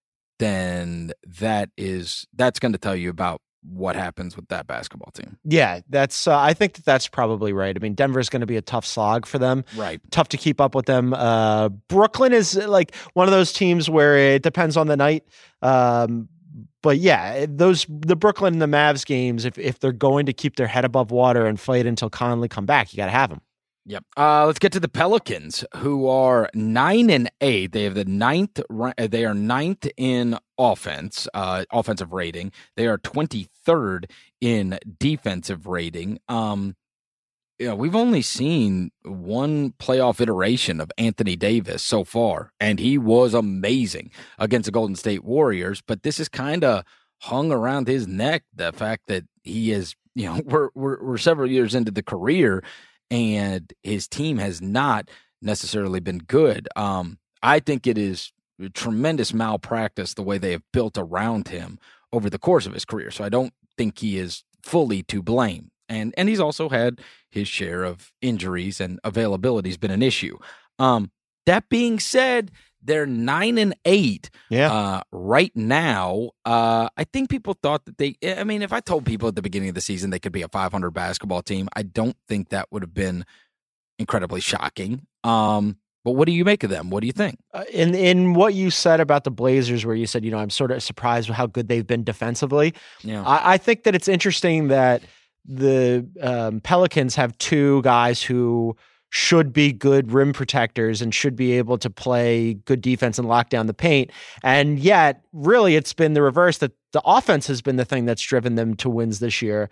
Speaker 1: then that is that's going to tell you about what happens with that basketball team.
Speaker 2: Yeah, that's. Uh, I think that that's probably right. I mean, Denver is going to be a tough slog for them.
Speaker 1: Right.
Speaker 2: Tough to keep up with them. Uh, Brooklyn is like one of those teams where it depends on the night. Um, but yeah, those the Brooklyn and the Mavs games, if if they're going to keep their head above water and fight until Conley come back, you got to have them.
Speaker 1: Yep. Uh, let's get to the Pelicans, who are nine and eight. They have the ninth. They are ninth in offense, uh, offensive rating. They are twenty-third in defensive rating. Um, you know, we've only seen one playoff iteration of Anthony Davis so far, and he was amazing against the Golden State Warriors. But this is kind of hung around his neck, the fact that he is, you know, we're we're, we're several years into the career. And his team has not necessarily been good. Um, I think it is tremendous malpractice the way they have built around him over the course of his career. So I don't think he is fully to blame. And and he's also had his share of injuries, and availability has been an issue. Um, that being said, they're nine and eight
Speaker 2: yeah.
Speaker 1: uh, right now. Uh, I think people thought that they, I mean, if I told people at the beginning of the season they could be a five hundred basketball team, I don't think that would have been incredibly shocking. Um, but what do you make of them? What do you think?
Speaker 2: Uh, in in what you said about the Blazers, where you said, you know, I'm sort of surprised with how good they've been defensively.
Speaker 1: Yeah.
Speaker 2: I, I think that it's interesting that the um, Pelicans have two guys who should be good rim protectors and should be able to play good defense and lock down the paint. And yet, really, it's been the reverse, that the offense has been the thing that's driven them to wins this year.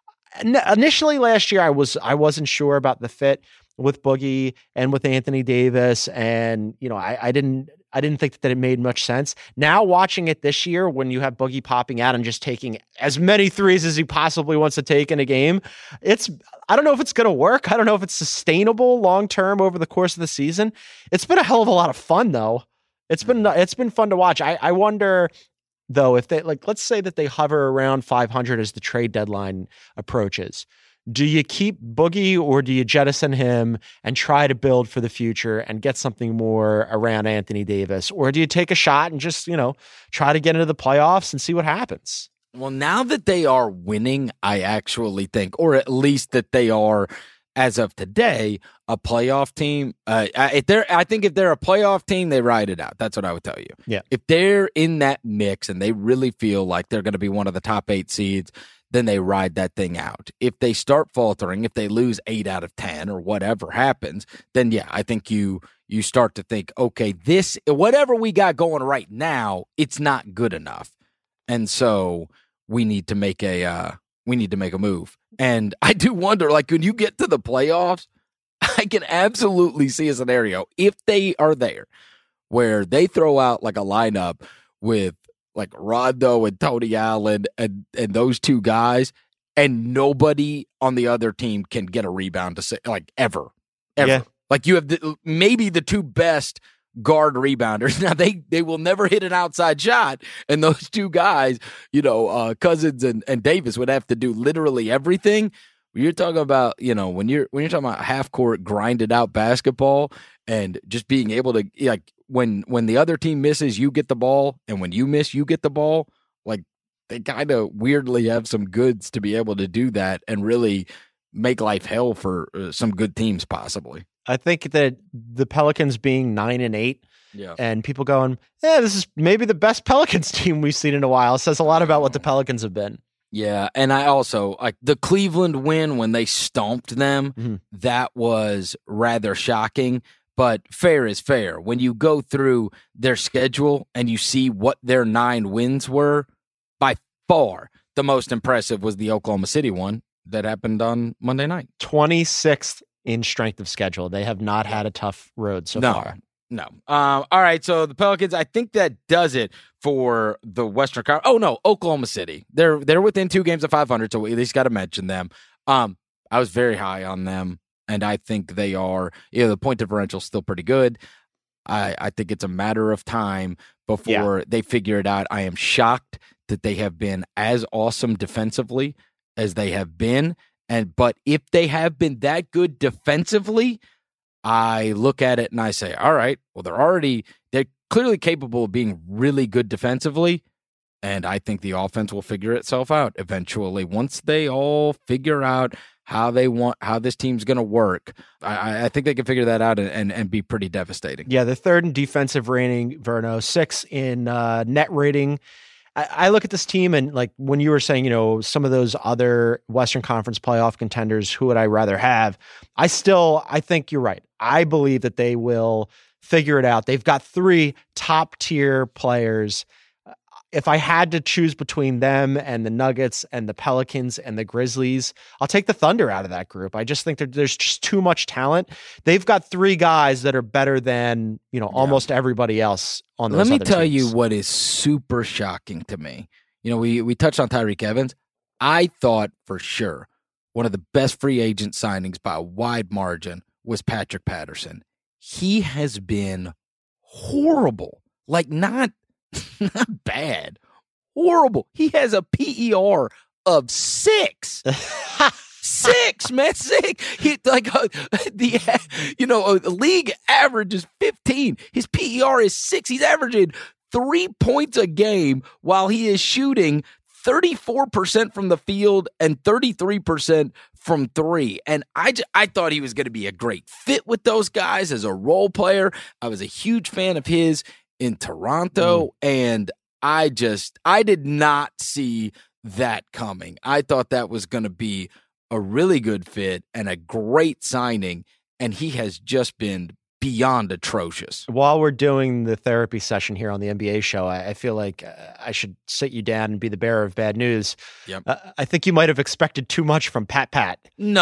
Speaker 2: Initially last year, I was I wasn't sure about the fit with Boogie and with Anthony Davis, and you know, I, I didn't I didn't think that it made much sense. Now watching it this year, when you have Boogie popping out and just taking as many threes as he possibly wants to take in a game, it's I don't know if it's going to work. I don't know if it's sustainable long term over the course of the season. It's been a hell of a lot of fun though. It's been it's been fun to watch. I, I wonder though if they like let's say that they hover around five hundred as the trade deadline approaches. Do you keep Boogie or do you jettison him and try to build for the future and get something more around Anthony Davis? Or do you take a shot and just, you know, try to get into the playoffs and see what happens?
Speaker 1: Well, now that they are winning, I actually think, or at least that they are, as of today, a playoff team. Uh, if they're, I think if they're a playoff team, they ride it out. That's what I would tell you.
Speaker 2: Yeah.
Speaker 1: If they're in that mix and they really feel like they're going to be one of the top eight seeds, then they ride that thing out. If they start faltering, if they lose eight out of ten or whatever happens, then yeah, I think you you start to think, okay, this whatever we got going right now, it's not good enough, and so we need to make a uh, we need to make a move. And I do wonder, like when you get to the playoffs, I can absolutely see a scenario if they are there where they throw out like a lineup with like Rondo and Tony Allen and, and those two guys, and nobody on the other team can get a rebound to say like ever, ever.
Speaker 2: Yeah.
Speaker 1: Like you have the, maybe the two best guard rebounders. Now they, they will never hit an outside shot. And those two guys, you know, uh, Cousins and, and Davis would have to do literally everything. You're talking about, you know, when you're, when you're talking about half court grinded out basketball and just being able to like, When when the other team misses, you get the ball, and when you miss, you get the ball. Like they kind of weirdly have some goods to be able to do that and really make life hell for uh, some good teams, possibly.
Speaker 2: I think that the Pelicans being nine and eight,
Speaker 1: yeah,
Speaker 2: and people going, "Yeah, this is maybe the best Pelicans team we've seen in a while," says a lot about what the Pelicans have been.
Speaker 1: Yeah, and I also like the Cleveland win when they stomped them.
Speaker 2: Mm-hmm.
Speaker 1: That was rather shocking. But fair is fair. When you go through their schedule and you see what their nine wins were, by far the most impressive was the Oklahoma City one that happened on Monday night.
Speaker 2: twenty-sixth in strength of schedule. They have not had a tough road so
Speaker 1: no,
Speaker 2: far.
Speaker 1: No. Um, all right, so the Pelicans, I think that does it for the Western Conference. Oh, no, Oklahoma City. They're they're within two games of five hundred, so we at least got to mention them. Um, I was very high on them. And I think they are, you know, the point differential is still pretty good. I, I think it's a matter of time before yeah. they figure it out. I am shocked that they have been as awesome defensively as they have been. And but if they have been that good defensively, I look at it and I say, all right, well, they're already, they're clearly capable of being really good defensively. And I think the offense will figure itself out eventually. Once they all figure out how they want, how this team's going to work, I, I think they can figure that out and, and, and be pretty devastating.
Speaker 2: Yeah, the third in defensive rating, Verno, six in uh, net rating. I, I look at this team and like when you were saying, you know, some of those other Western Conference playoff contenders, who would I rather have? I still, I think you're right. I believe that they will figure it out. They've got three top tier players. If I had to choose between them and the Nuggets and the Pelicans and the Grizzlies, I'll take the Thunder out of that group. I just think that there's just too much talent. They've got three guys that are better than, you know, yeah. almost everybody else on those
Speaker 1: Let me
Speaker 2: other
Speaker 1: tell
Speaker 2: teams.
Speaker 1: you what is super shocking to me. You know, we, we touched on Tyreke Evans. I thought for sure one of the best free agent signings by a wide margin was Patrick Patterson. He has been horrible. Like not, not bad, horrible. He has a P E R of six. Six, man, six. He like uh, the you know uh, the league average is fifteen. His P E R is six. He's averaging three points a game while he is shooting thirty-four percent from the field and thirty-three percent from three. And I, j- I thought he was going to be a great fit with those guys as a role player. I was a huge fan of his in Toronto, mm. and I just I did not see that coming. I thought that was going to be a really good fit and a great signing, and he has just been beyond atrocious.
Speaker 2: While we're doing the therapy session here on the N B A show, I, I feel like uh, I should sit you down and be the bearer of bad news.
Speaker 1: Yep.
Speaker 2: Uh, I think you might have expected too much from Pat Pat.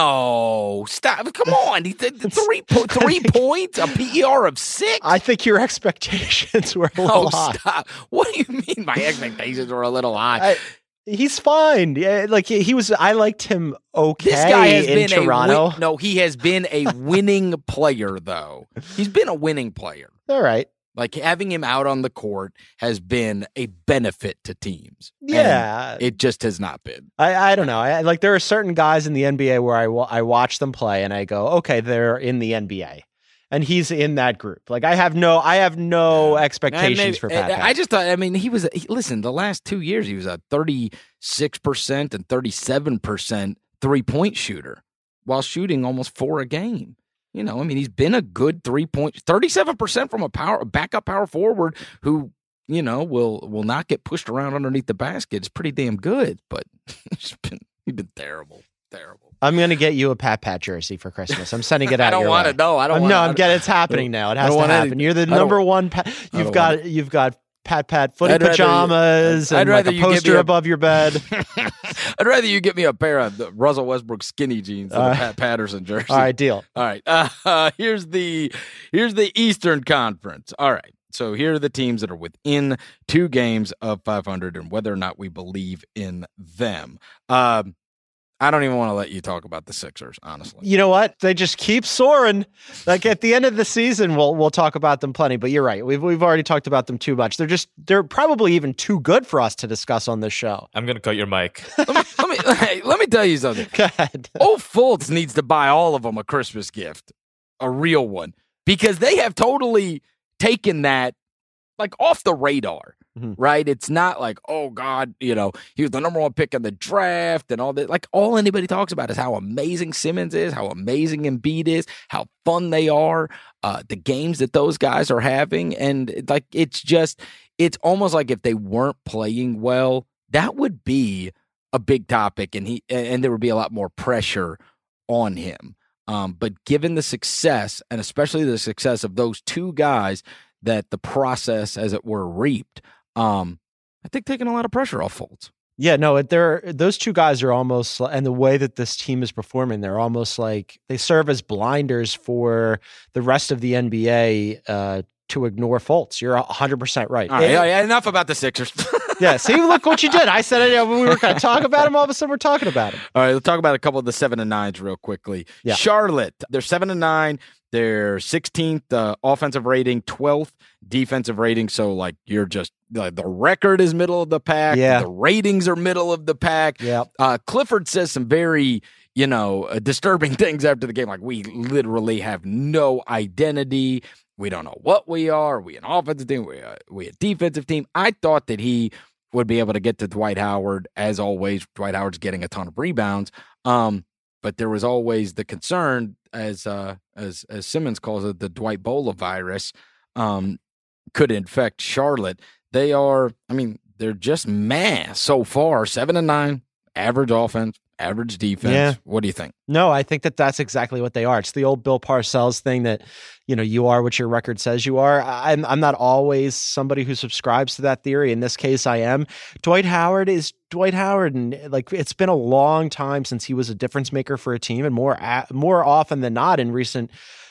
Speaker 1: No, stop. Come on. He did three, po- three points, a P E R of six.
Speaker 2: I think your expectations were a little
Speaker 1: oh,
Speaker 2: high.
Speaker 1: Stop. What do you mean my expectations were a little high?
Speaker 2: I, He's fine. Yeah, like he was. I liked him okay.
Speaker 1: This guy has
Speaker 2: in
Speaker 1: been
Speaker 2: Toronto.
Speaker 1: a win- no. He has been a winning player, though. He's been a winning player.
Speaker 2: All right.
Speaker 1: Like having him out on the court has been a benefit to teams.
Speaker 2: Yeah,
Speaker 1: and it just has not been.
Speaker 2: I, I don't know. I, like there are certain guys in the N B A where I I watch them play and I go, okay, they're in the N B A. And he's in that group. Like I have no, I have no expectations maybe, for Pat. Pat.
Speaker 1: I just thought. I mean, he was. He, listen, the last two years he was a thirty-six percent and thirty-seven percent three point shooter, while shooting almost four a game. You know, I mean, he's been a good three point, thirty-seven percent from a power, a backup power forward who, you know, will will not get pushed around underneath the basket. It's pretty damn good, but he's been he's been terrible, terrible.
Speaker 2: I'm gonna get you a Pat Pat jersey for Christmas. I'm sending it out.
Speaker 1: I don't
Speaker 2: want
Speaker 1: it. No, I don't.
Speaker 2: Uh,
Speaker 1: want
Speaker 2: no,
Speaker 1: it.
Speaker 2: I'm getting. It's happening now. It has to happen.
Speaker 1: Anything.
Speaker 2: You're the number one. Pa- you've got. You've got Pat Pat footy
Speaker 1: I'd
Speaker 2: pajamas
Speaker 1: rather, I'd,
Speaker 2: and
Speaker 1: I'd
Speaker 2: like a poster
Speaker 1: a,
Speaker 2: above your bed.
Speaker 1: I'd rather you get me a pair of the Russell Westbrook skinny jeans than uh, a Pat Patterson jersey.
Speaker 2: All right, deal.
Speaker 1: All right. Uh, uh, here's the here's the Eastern Conference. All right. So here are the teams that are within two games of five hundred and whether or not we believe in them. Um, I don't even want to let you talk about the Sixers, honestly.
Speaker 2: You know what? They just keep soaring. Like at the end of the season, we'll we'll talk about them plenty. But you're right. We've we've already talked about them too much. They're just they're probably even too good for us to discuss on this show.
Speaker 3: I'm gonna cut your mic.
Speaker 1: let, me, let me hey, let me tell you something.
Speaker 2: Go ahead.
Speaker 1: Old Fultz needs to buy all of them a Christmas gift, a real one, because they have totally taken that like off the radar. Mm-hmm. Right? It's not like, oh, God, you know, he was the number one pick in the draft and all that. Like, all anybody talks about is how amazing Simmons is, how amazing Embiid is, how fun they are, uh, the games that those guys are having. And, like, it's just, it's almost like if they weren't playing well, that would be a big topic and he and there would be a lot more pressure on him. Um, but given the success, and especially the success of those two guys that the process, as it were, reaped, Um, I think taking a lot of pressure off Fultz.
Speaker 2: Yeah, no, they're those two guys are almost, and the way that this team is performing, they're almost like they serve as blinders for the rest of the N B A uh, to ignore Fultz. You're one hundred percent right.
Speaker 1: All right, it, yeah, enough about the Sixers.
Speaker 2: Yeah, see, look what you did. I said it, you know, when we were kind of talking about him, all of a sudden we're talking about him.
Speaker 1: All right, let's talk about a couple of the seven and nines real quickly.
Speaker 2: Yeah.
Speaker 1: Charlotte, they're seven and nine. They're sixteenth uh, offensive rating, twelfth defensive rating. So, like, you're just like the record is middle of the pack.
Speaker 2: Yeah.
Speaker 1: The ratings are middle of the pack.
Speaker 2: Yeah.
Speaker 1: Uh, Clifford says some very, you know, uh, disturbing things after the game. Like, we literally have no identity. We don't know what we are. Are we an offensive team? Are we a, are we a defensive team? I thought that he would be able to get to Dwight Howard. As always, Dwight Howard's getting a ton of rebounds. Um, but there was always the concern, as uh, as as Simmons calls it, the Dwight Bola virus um, could infect Charlotte. They are, I mean, they're just meh so far. Seven and nine, average offense, average defense.
Speaker 2: Yeah.
Speaker 1: What do you think?
Speaker 2: No, I think that that's exactly what they are. It's the old Bill Parcells thing that, you know, you are what your record says you are. I'm I'm not always somebody who subscribes to that theory. In this case, I am. Dwight Howard is Dwight Howard, and like it's been a long time since he was a difference maker for a team, and more more often than not in recent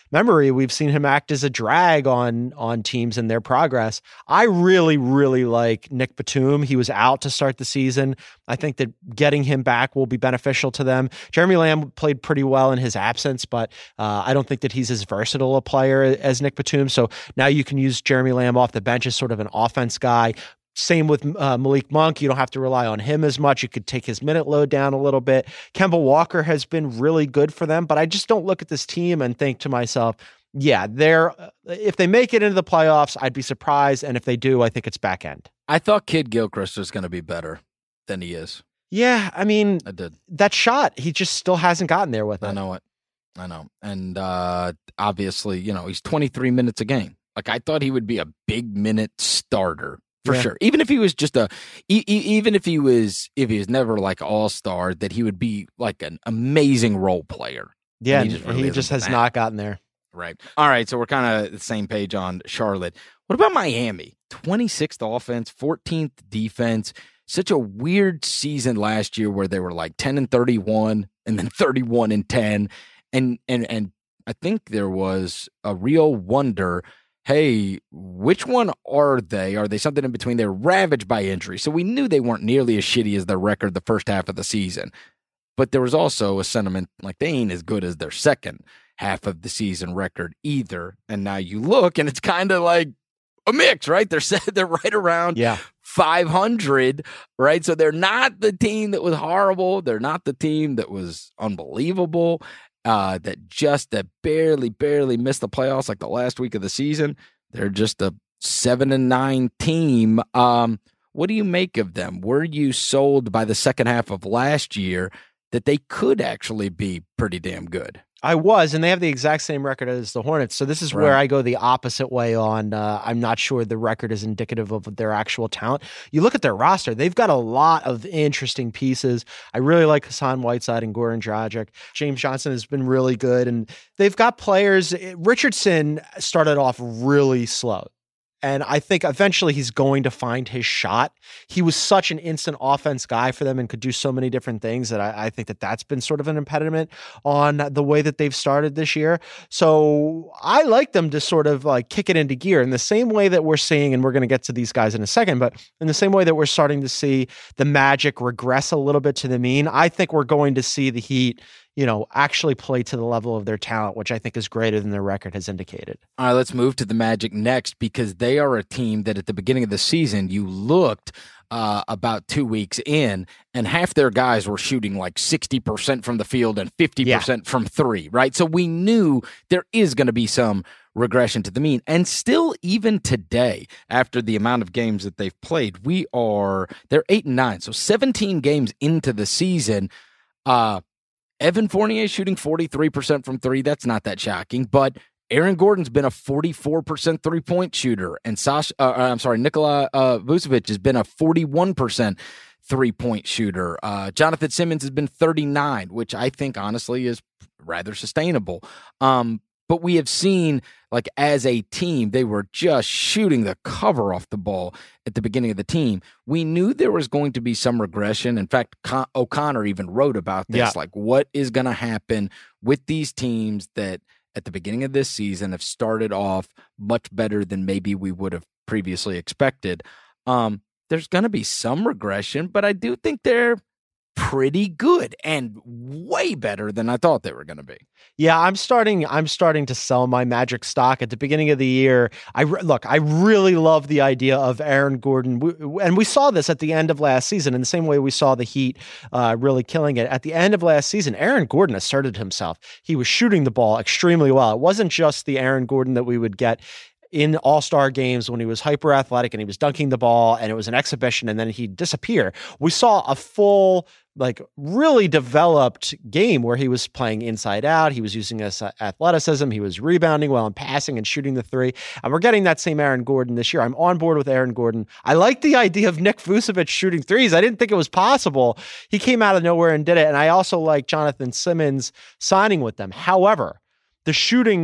Speaker 2: memory, we've seen him act as a drag on on teams and their progress. I really, really like Nick Batum. He was out to start the season. I think that getting him back will be beneficial to them. Jeremy Lamb played pretty well in his absence, but uh, I don't think that he's as versatile a player as Nick Batum. So now you can use Jeremy Lamb off the bench as sort of an offense guy. Same with uh, Malik Monk. You don't have to rely on him as much. You could take his minute load down a little bit. Kemba Walker has been really good for them, but I just don't look at this team and think to myself, yeah, they're if they make it into the playoffs, I'd be surprised. And if they do, I think it's back end.
Speaker 1: I thought Kid Gilchrist was going to be better than he is.
Speaker 2: Yeah, I mean,
Speaker 1: I did.
Speaker 2: That shot, he just still hasn't gotten there with it.
Speaker 1: I know it. I know. And uh, obviously, you know, he's twenty-three minutes a game. Like, I thought he would be a big minute starter. For yeah. sure. Even if he was just a, e- even if he was, if he was never like all-star, that he would be like an amazing role player.
Speaker 2: Yeah. And he just, really he just has that. not gotten there.
Speaker 1: Right. All right. So we're kind of the same page on Charlotte. What about Miami? twenty-sixth offense, fourteenth defense. Such a weird season last year where they were like ten and thirty-one and then thirty-one and ten. And, and, and I think there was a real wonder, hey, which one are they? Are they something in between? They're ravaged by injury. So we knew they weren't nearly as shitty as their record the first half of the season. But there was also a sentiment like they ain't as good as their second half of the season record either. And now you look and it's kind of like a mix, right? They're they're right around
Speaker 2: yeah.
Speaker 1: five hundred, right? So they're not the team that was horrible. They're not the team that was unbelievable. Uh, that just that barely, barely missed the playoffs like the last week of the season. They're just a seven and nine team. Um, what do you make of them? Were you sold by the second half of last year that they could actually be pretty damn good?
Speaker 2: I was, and they have the exact same record as the Hornets. So this is right. where I go the opposite way on. Uh, I'm not sure the record is indicative of their actual talent. You look at their roster; they've got a lot of interesting pieces. I really like Hassan Whiteside and Goran Dragic. James Johnson has been really good, and they've got players. Richardson started off really slow. And I think eventually he's going to find his shot. He was such an instant offense guy for them and could do so many different things that I, I think that that's been sort of an impediment on the way that they've started this year. So I like them to sort of like kick it into gear in the same way that we're seeing, and we're going to get to these guys in a second, but in the same way that we're starting to see the Magic regress a little bit to the mean, I think we're going to see the Heat, you know, actually play to the level of their talent, which I think is greater than their record has indicated.
Speaker 1: All right, let's move to the Magic next, because they are a team that at the beginning of the season, you looked uh, about two weeks in, and half their guys were shooting like sixty percent from the field and fifty percent yeah. from three, right? So we knew there is going to be some regression to the mean. And still, even today, after the amount of games that they've played, we are, they're eight and nine. So seventeen games into the season, uh, Evan Fournier shooting forty-three percent from three. That's not that shocking, but Aaron Gordon's been a forty-four percent three-point shooter, and Sasha, uh, I'm sorry, Nikola uh, Vucevic has been a forty-one percent three-point shooter. Uh, Jonathan Simmons has been thirty-nine, which I think honestly is rather sustainable. Um, but we have seen, like, as a team, they were just shooting the cover off the ball at the beginning of the team. We knew there was going to be some regression. In fact, Con- O'Connor even wrote about this,
Speaker 2: yeah.
Speaker 1: like, what is going to happen with these teams that at the beginning of this season have started off much better than maybe we would have previously expected. Um, there's going to be some regression, but I do think they're pretty good and way better than I thought they were going to be.
Speaker 2: Yeah, I'm starting I'm starting to sell my Magic stock at the beginning of the year. I re- look, I really love the idea of Aaron Gordon. We, and we saw this at the end of last season in the same way we saw the Heat uh, really killing it. At the end of last season, Aaron Gordon asserted himself. He was shooting the ball extremely well. It wasn't just the Aaron Gordon that we would get in all-star games when he was hyper athletic and he was dunking the ball and it was an exhibition and then he'd disappear. We saw a full, like, really developed game where he was playing inside out. He was using his athleticism. He was rebounding well and passing and shooting the three. And we're getting that same Aaron Gordon this year. I'm on board with Aaron Gordon. I like the idea of Nick Vucevic shooting threes. I didn't think it was possible. He came out of nowhere and did it. And I also like Jonathan Simmons signing with them. However, the shooting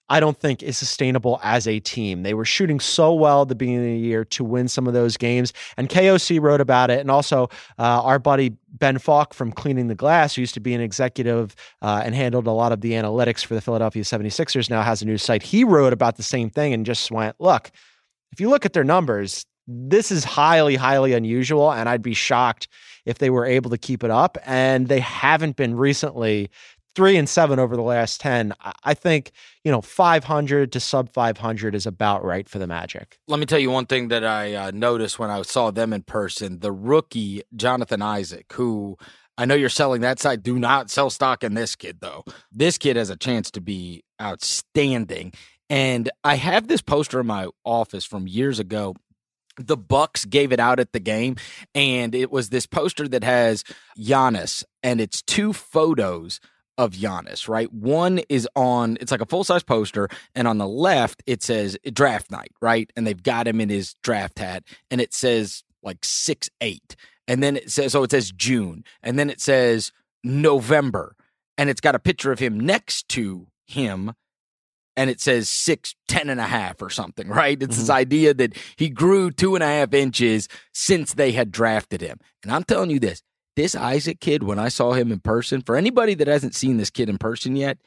Speaker 2: I don't think is sustainable as a team. They were shooting so well at the beginning of the year to win some of those games. And K O C wrote about it. And also uh, our buddy Ben Falk from Cleaning the Glass, who used to be an executive uh, and handled a lot of the analytics for the Philadelphia seventy-sixers, now has a new site. He wrote about the same thing and just went, look, if you look at their numbers, this is highly, highly unusual. And I'd be shocked if they were able to keep it up. And they haven't been recently. Three and seven over the last ten. I think, you know, five hundred to sub five hundred is about right for the Magic.
Speaker 1: Let me tell you one thing that I uh, noticed when I saw them in person. The rookie, Jonathan Isaac, who I know you're selling that side. Do not sell stock in this kid, though. This kid has a chance to be outstanding. And I have this poster in my office from years ago. The Bucks gave it out at the game, and it was this poster that has Giannis, and it's two photos of Giannis, right? One is on, it's like a full-size poster, and on the left, it says draft night, right? And they've got him in his draft hat, and it says like six eight. And then it says, so it says June, and then it says November, and it's got a picture of him next to him, and it says six, ten and a half or something, right? It's mm-hmm. this idea that he grew two and a half inches since they had drafted him. And I'm telling you this, this Isaac kid, when I saw him in person, for anybody that hasn't seen this kid in person yet,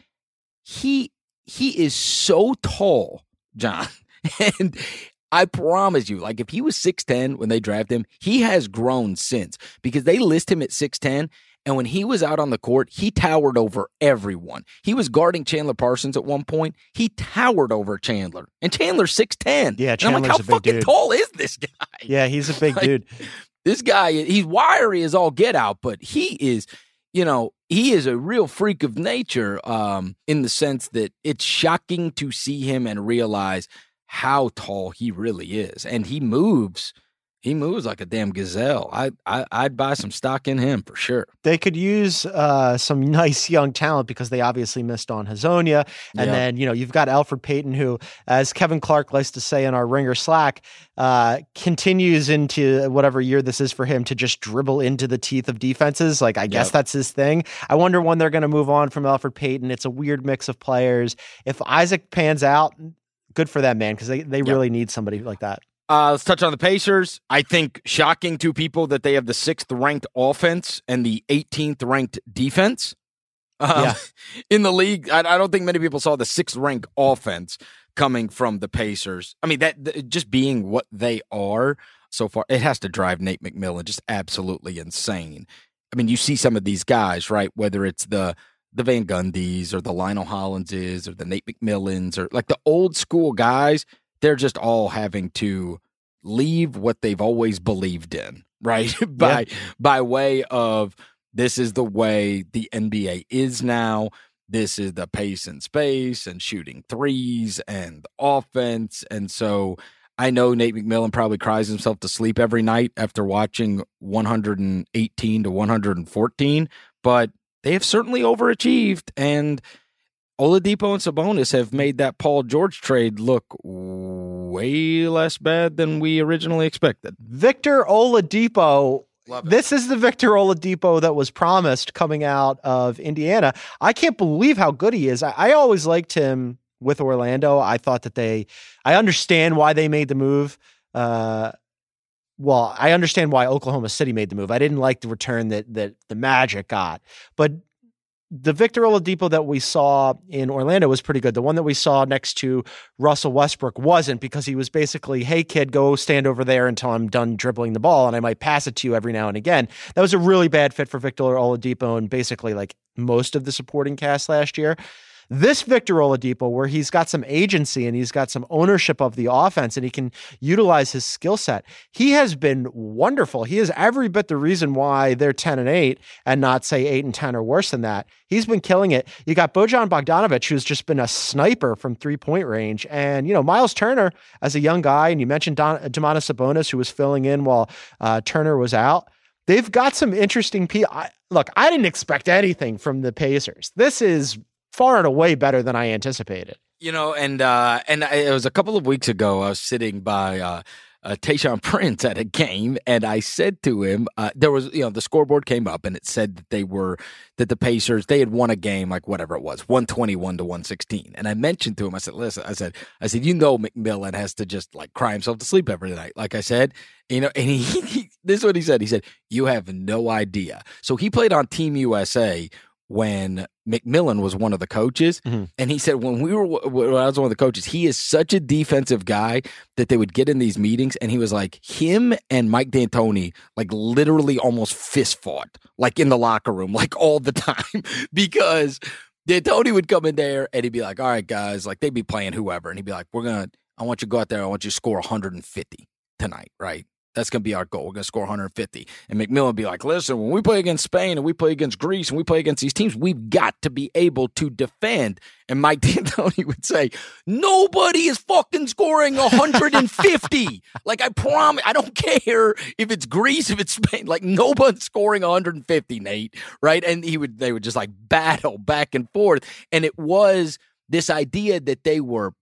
Speaker 1: he he is so tall, John. And I promise you, like if he was six ten when they drafted him, he has grown since because they list him at six ten. And when he was out on the court, he towered over everyone. He was guarding Chandler Parsons at one point. He towered over Chandler. And Chandler's six ten.
Speaker 2: Yeah, Chandler's
Speaker 1: and I'm like, how
Speaker 2: a big
Speaker 1: fucking
Speaker 2: dude.
Speaker 1: tall is this guy?
Speaker 2: Yeah, he's a big
Speaker 1: like,
Speaker 2: dude.
Speaker 1: This guy, he's wiry as all get out, but he is, you know, he is a real freak of nature um, in the sense that it's shocking to see him and realize how tall he really is. And he moves. He moves like a damn gazelle. I, I, I'd buy some stock in him for sure.
Speaker 2: They could use uh, some nice young talent because they obviously missed on Hazonia. And
Speaker 1: yeah.
Speaker 2: then, you know, you've got Elfrid Payton, who, as Kevin Clark likes to say in our Ringer Slack, uh, continues into whatever year this is for him to just dribble into the teeth of defenses. Like, I guess yep. that's his thing. I wonder when they're going to move on from Elfrid Payton. It's a weird mix of players. If Isaac pans out, good for them, man, because they, they yep. really need somebody like that.
Speaker 1: Uh, let's touch on the Pacers. I think shocking to people that they have the sixth ranked offense and the eighteenth ranked defense um, yeah. in the league. I, I don't think many people saw the sixth ranked offense coming from the Pacers. I mean, that th- just being what they are so far, it has to drive Nate McMillan just absolutely insane. I mean, you see some of these guys, right? Whether it's the the Van Gundys or the Lionel Hollinses or the Nate McMillans or like the old school guys. They're just all having to leave what they've always believed in, right? by yeah. by way of this is the way the N B A is now. This is the pace and space and shooting threes and offense. And so I know Nate McMillan probably cries himself to sleep every night after watching one eighteen to one fourteen, but they have certainly overachieved. And Oladipo and Sabonis have made that Paul George trade look way less bad than we originally expected.
Speaker 2: Victor Oladipo. This is the Victor Oladipo that was promised coming out of Indiana. I can't believe how good he is. I, I always liked him with Orlando. I thought that they, I understand why they made the move. Uh, well, I understand why Oklahoma City made the move. I didn't like the return that that the Magic got, but the Victor Oladipo that we saw in Orlando was pretty good. The one that we saw next to Russell Westbrook wasn't, because he was basically, hey, kid, go stand over there until I'm done dribbling the ball, and I might pass it to you every now and again. That was a really bad fit for Victor Oladipo and basically like most of the supporting cast last year. This Victor Oladipo, where he's got some agency and he's got some ownership of the offense and he can utilize his skill set, he has been wonderful. He is every bit the reason why they're ten and eight and not say eight and ten or worse than that. He's been killing it. You got Bojan Bogdanovic, who's just been a sniper from three point range. And, you know, Miles Turner as a young guy, and you mentioned Don, Domantas Sabonis, who was filling in while uh, Turner was out. They've got some interesting P. I, look, I didn't expect anything from the Pacers. This is far and away better than I anticipated.
Speaker 1: You know, and uh, and it was a couple of weeks ago, I was sitting by uh, uh, Tayshaun Prince at a game, and I said to him, uh, there was, you know, the scoreboard came up and it said that they were, that the Pacers, they had won a game, like whatever it was, one twenty-one to one sixteen. And I mentioned to him, I said, listen, I said, I said, you know, McMillan has to just like cry himself to sleep every night. Like I said, you know, and he, he this is what he said. He said, you have no idea. So he played on Team U S A when McMillan was one of the coaches. Mm-hmm. And he said, when we were, when I was one of the coaches, he is such a defensive guy that they would get in these meetings. And he was like, him and Mike D'Antoni, like literally almost fist fought, like in the locker room, like all the time, because D'Antoni would come in there and he'd be like, all right, guys, like they'd be playing whoever. And he'd be like, we're going to, I want you to go out there. I want you to score one hundred fifty tonight, right? That's going to be our goal. We're going to score one hundred fifty. And McMillan would be like, listen, when we play against Spain and we play against Greece and we play against these teams, we've got to be able to defend. And Mike D'Antoni would say, nobody is fucking scoring one hundred fifty. Like, I promise, I don't care if it's Greece, if it's Spain. Like, nobody's scoring one hundred fifty, Nate, right? And he would, they would just like battle back and forth. And it was this idea that they were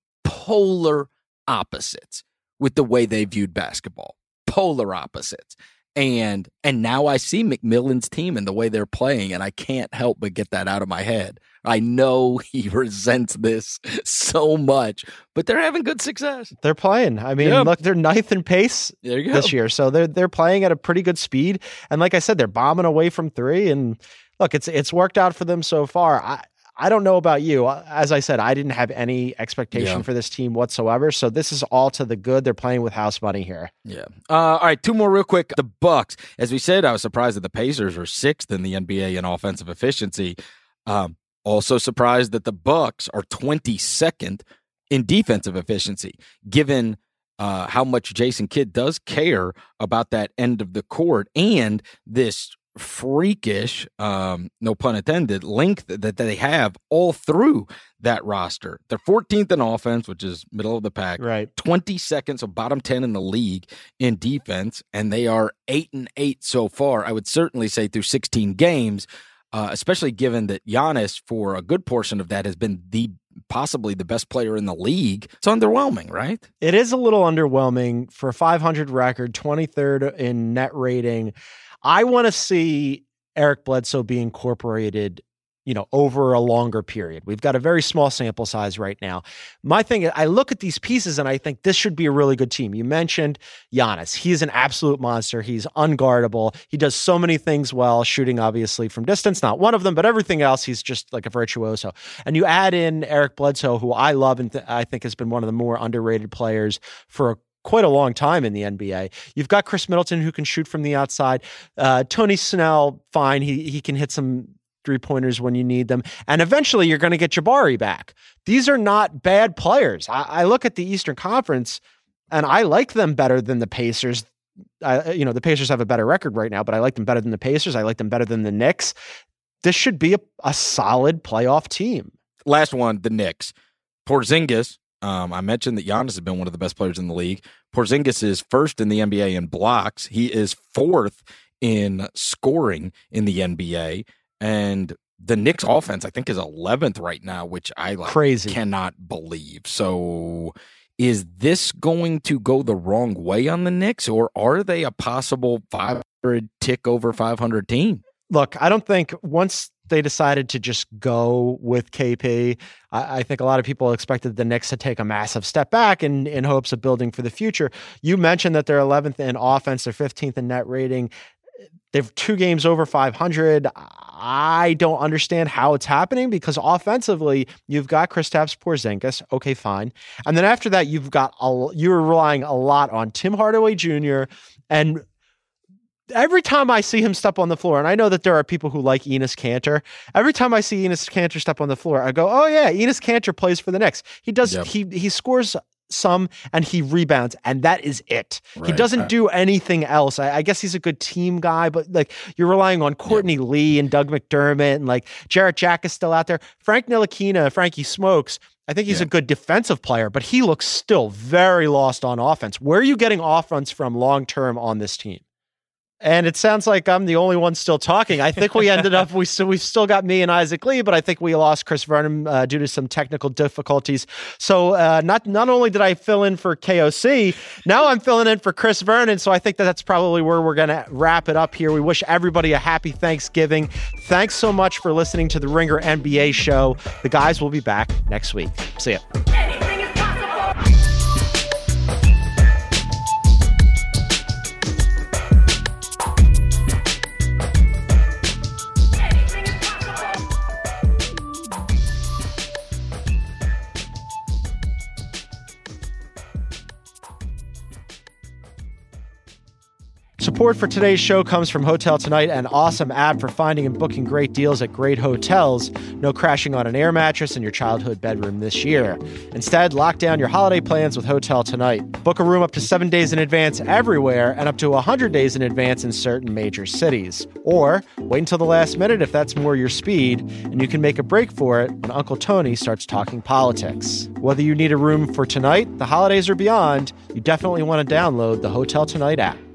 Speaker 1: polar opposites with the way they viewed basketball. Polar opposites. And and now I see McMillan's team and the way they're playing, and I can't help but get that out of my head. I know he resents this so much, but they're having good success.
Speaker 2: They're playing. I mean, yeah. Look, they're ninth in pace
Speaker 1: there you go.
Speaker 2: this year. So they're they're playing at a pretty good speed. And like I said, they're bombing away from three. And look, it's it's worked out for them so far. I I don't know about you. As I said, I didn't have any expectation yeah. for this team whatsoever. So this is all to the good. They're playing with house money here.
Speaker 1: Yeah. Uh, all right, two more real quick. The Bucks. As we said, I was surprised that the Pacers are sixth in the N B A in offensive efficiency. Um, also surprised that the Bucks are twenty-second in defensive efficiency, given uh, how much Jason Kidd does care about that end of the court and this freakish, um, no pun intended, length that they have all through that roster. They're fourteenth in offense, which is middle of the pack.
Speaker 2: Right.
Speaker 1: twenty-second, so bottom ten in the league in defense, and they are eight and eight so far. I would certainly say through sixteen games, uh, especially given that Giannis, for a good portion of that, has been the possibly the best player in the league. It's underwhelming, right?
Speaker 2: It is a little underwhelming for a five hundred record, twenty-third in net rating. I want to see Eric Bledsoe be incorporated, you know, over a longer period. We've got a very small sample size right now. My thing is, I look at these pieces and I think this should be a really good team. You mentioned Giannis. He's an absolute monster. He's unguardable. He does so many things well, shooting obviously from distance, not one of them, but everything else, he's just like a virtuoso. And you add in Eric Bledsoe, who I love and th- I think has been one of the more underrated players for a quite a long time in the N B A. You've got Chris Middleton, who can shoot from the outside. Uh, Tony Snell, fine. He he can hit some three-pointers when you need them. And eventually you're going to get Jabari back. These are not bad players. I, I look at the Eastern Conference and I like them better than the Pacers. I, you know, the Pacers have a better record right now, but I like them better than the Pacers. I like them better than the Knicks. This should be a, a solid playoff team.
Speaker 1: Last one, the Knicks. Porzingis. Um, I mentioned that Giannis has been one of the best players in the league. Porzingis is first in the N B A in blocks. He is fourth in scoring in the N B A. And the Knicks offense, I think, is eleventh right now, which I like,
Speaker 2: Crazy.
Speaker 1: cannot believe. So is this going to go the wrong way on the Knicks, or are they a possible five hundred tick over five hundred team?
Speaker 2: Look, I don't think once they decided to just go with K P, I, I think a lot of people expected the Knicks to take a massive step back in, in hopes of building for the future. You mentioned that they're eleventh in offense, they're fifteenth in net rating. They've two games over five hundred. I don't understand how it's happening because offensively, you've got Kristaps Porzingis. Okay, fine. And then after that, you've got a, you're relying a lot on Tim Hardaway Junior And every time I see him step on the floor, and I know that there are people who like Enes Kanter, every time I see Enes Kanter step on the floor, I go, oh yeah, Enes Kanter plays for the Knicks. He does, yep. he he scores some and he rebounds, and that is it. Right. He doesn't do anything else. I, I guess he's a good team guy, but like you're relying on Courtney yep. Lee and Doug McDermott, and like Jarrett Jack is still out there. Frank Ntilikina, Frankie Smokes, I think he's yeah. a good defensive player, but he looks still very lost on offense. Where are you getting offense from long-term on this team? And it sounds like I'm the only one still talking. I think we ended up, we still, we've still got me and Isaac Lee, but I think we lost Chris Vernon uh, due to some technical difficulties. So uh, not not only did I fill in for K O C, now I'm filling in for Chris Vernon. So I think that that's probably where we're going to wrap it up here. We wish everybody a happy Thanksgiving. Thanks so much for listening to the Ringer N B A show. The guys will be back next week. See ya. Support for today's show comes from Hotel Tonight, an awesome app for finding and booking great deals at great hotels. No crashing on an air mattress in your childhood bedroom this year. Instead, lock down your holiday plans with Hotel Tonight. Book a room up to seven days in advance everywhere and up to one hundred days in advance in certain major cities. Or wait until the last minute if that's more your speed, and you can make a break for it when Uncle Tony starts talking politics. Whether you need a room for tonight, the holidays, or beyond, you definitely want to download the Hotel Tonight app.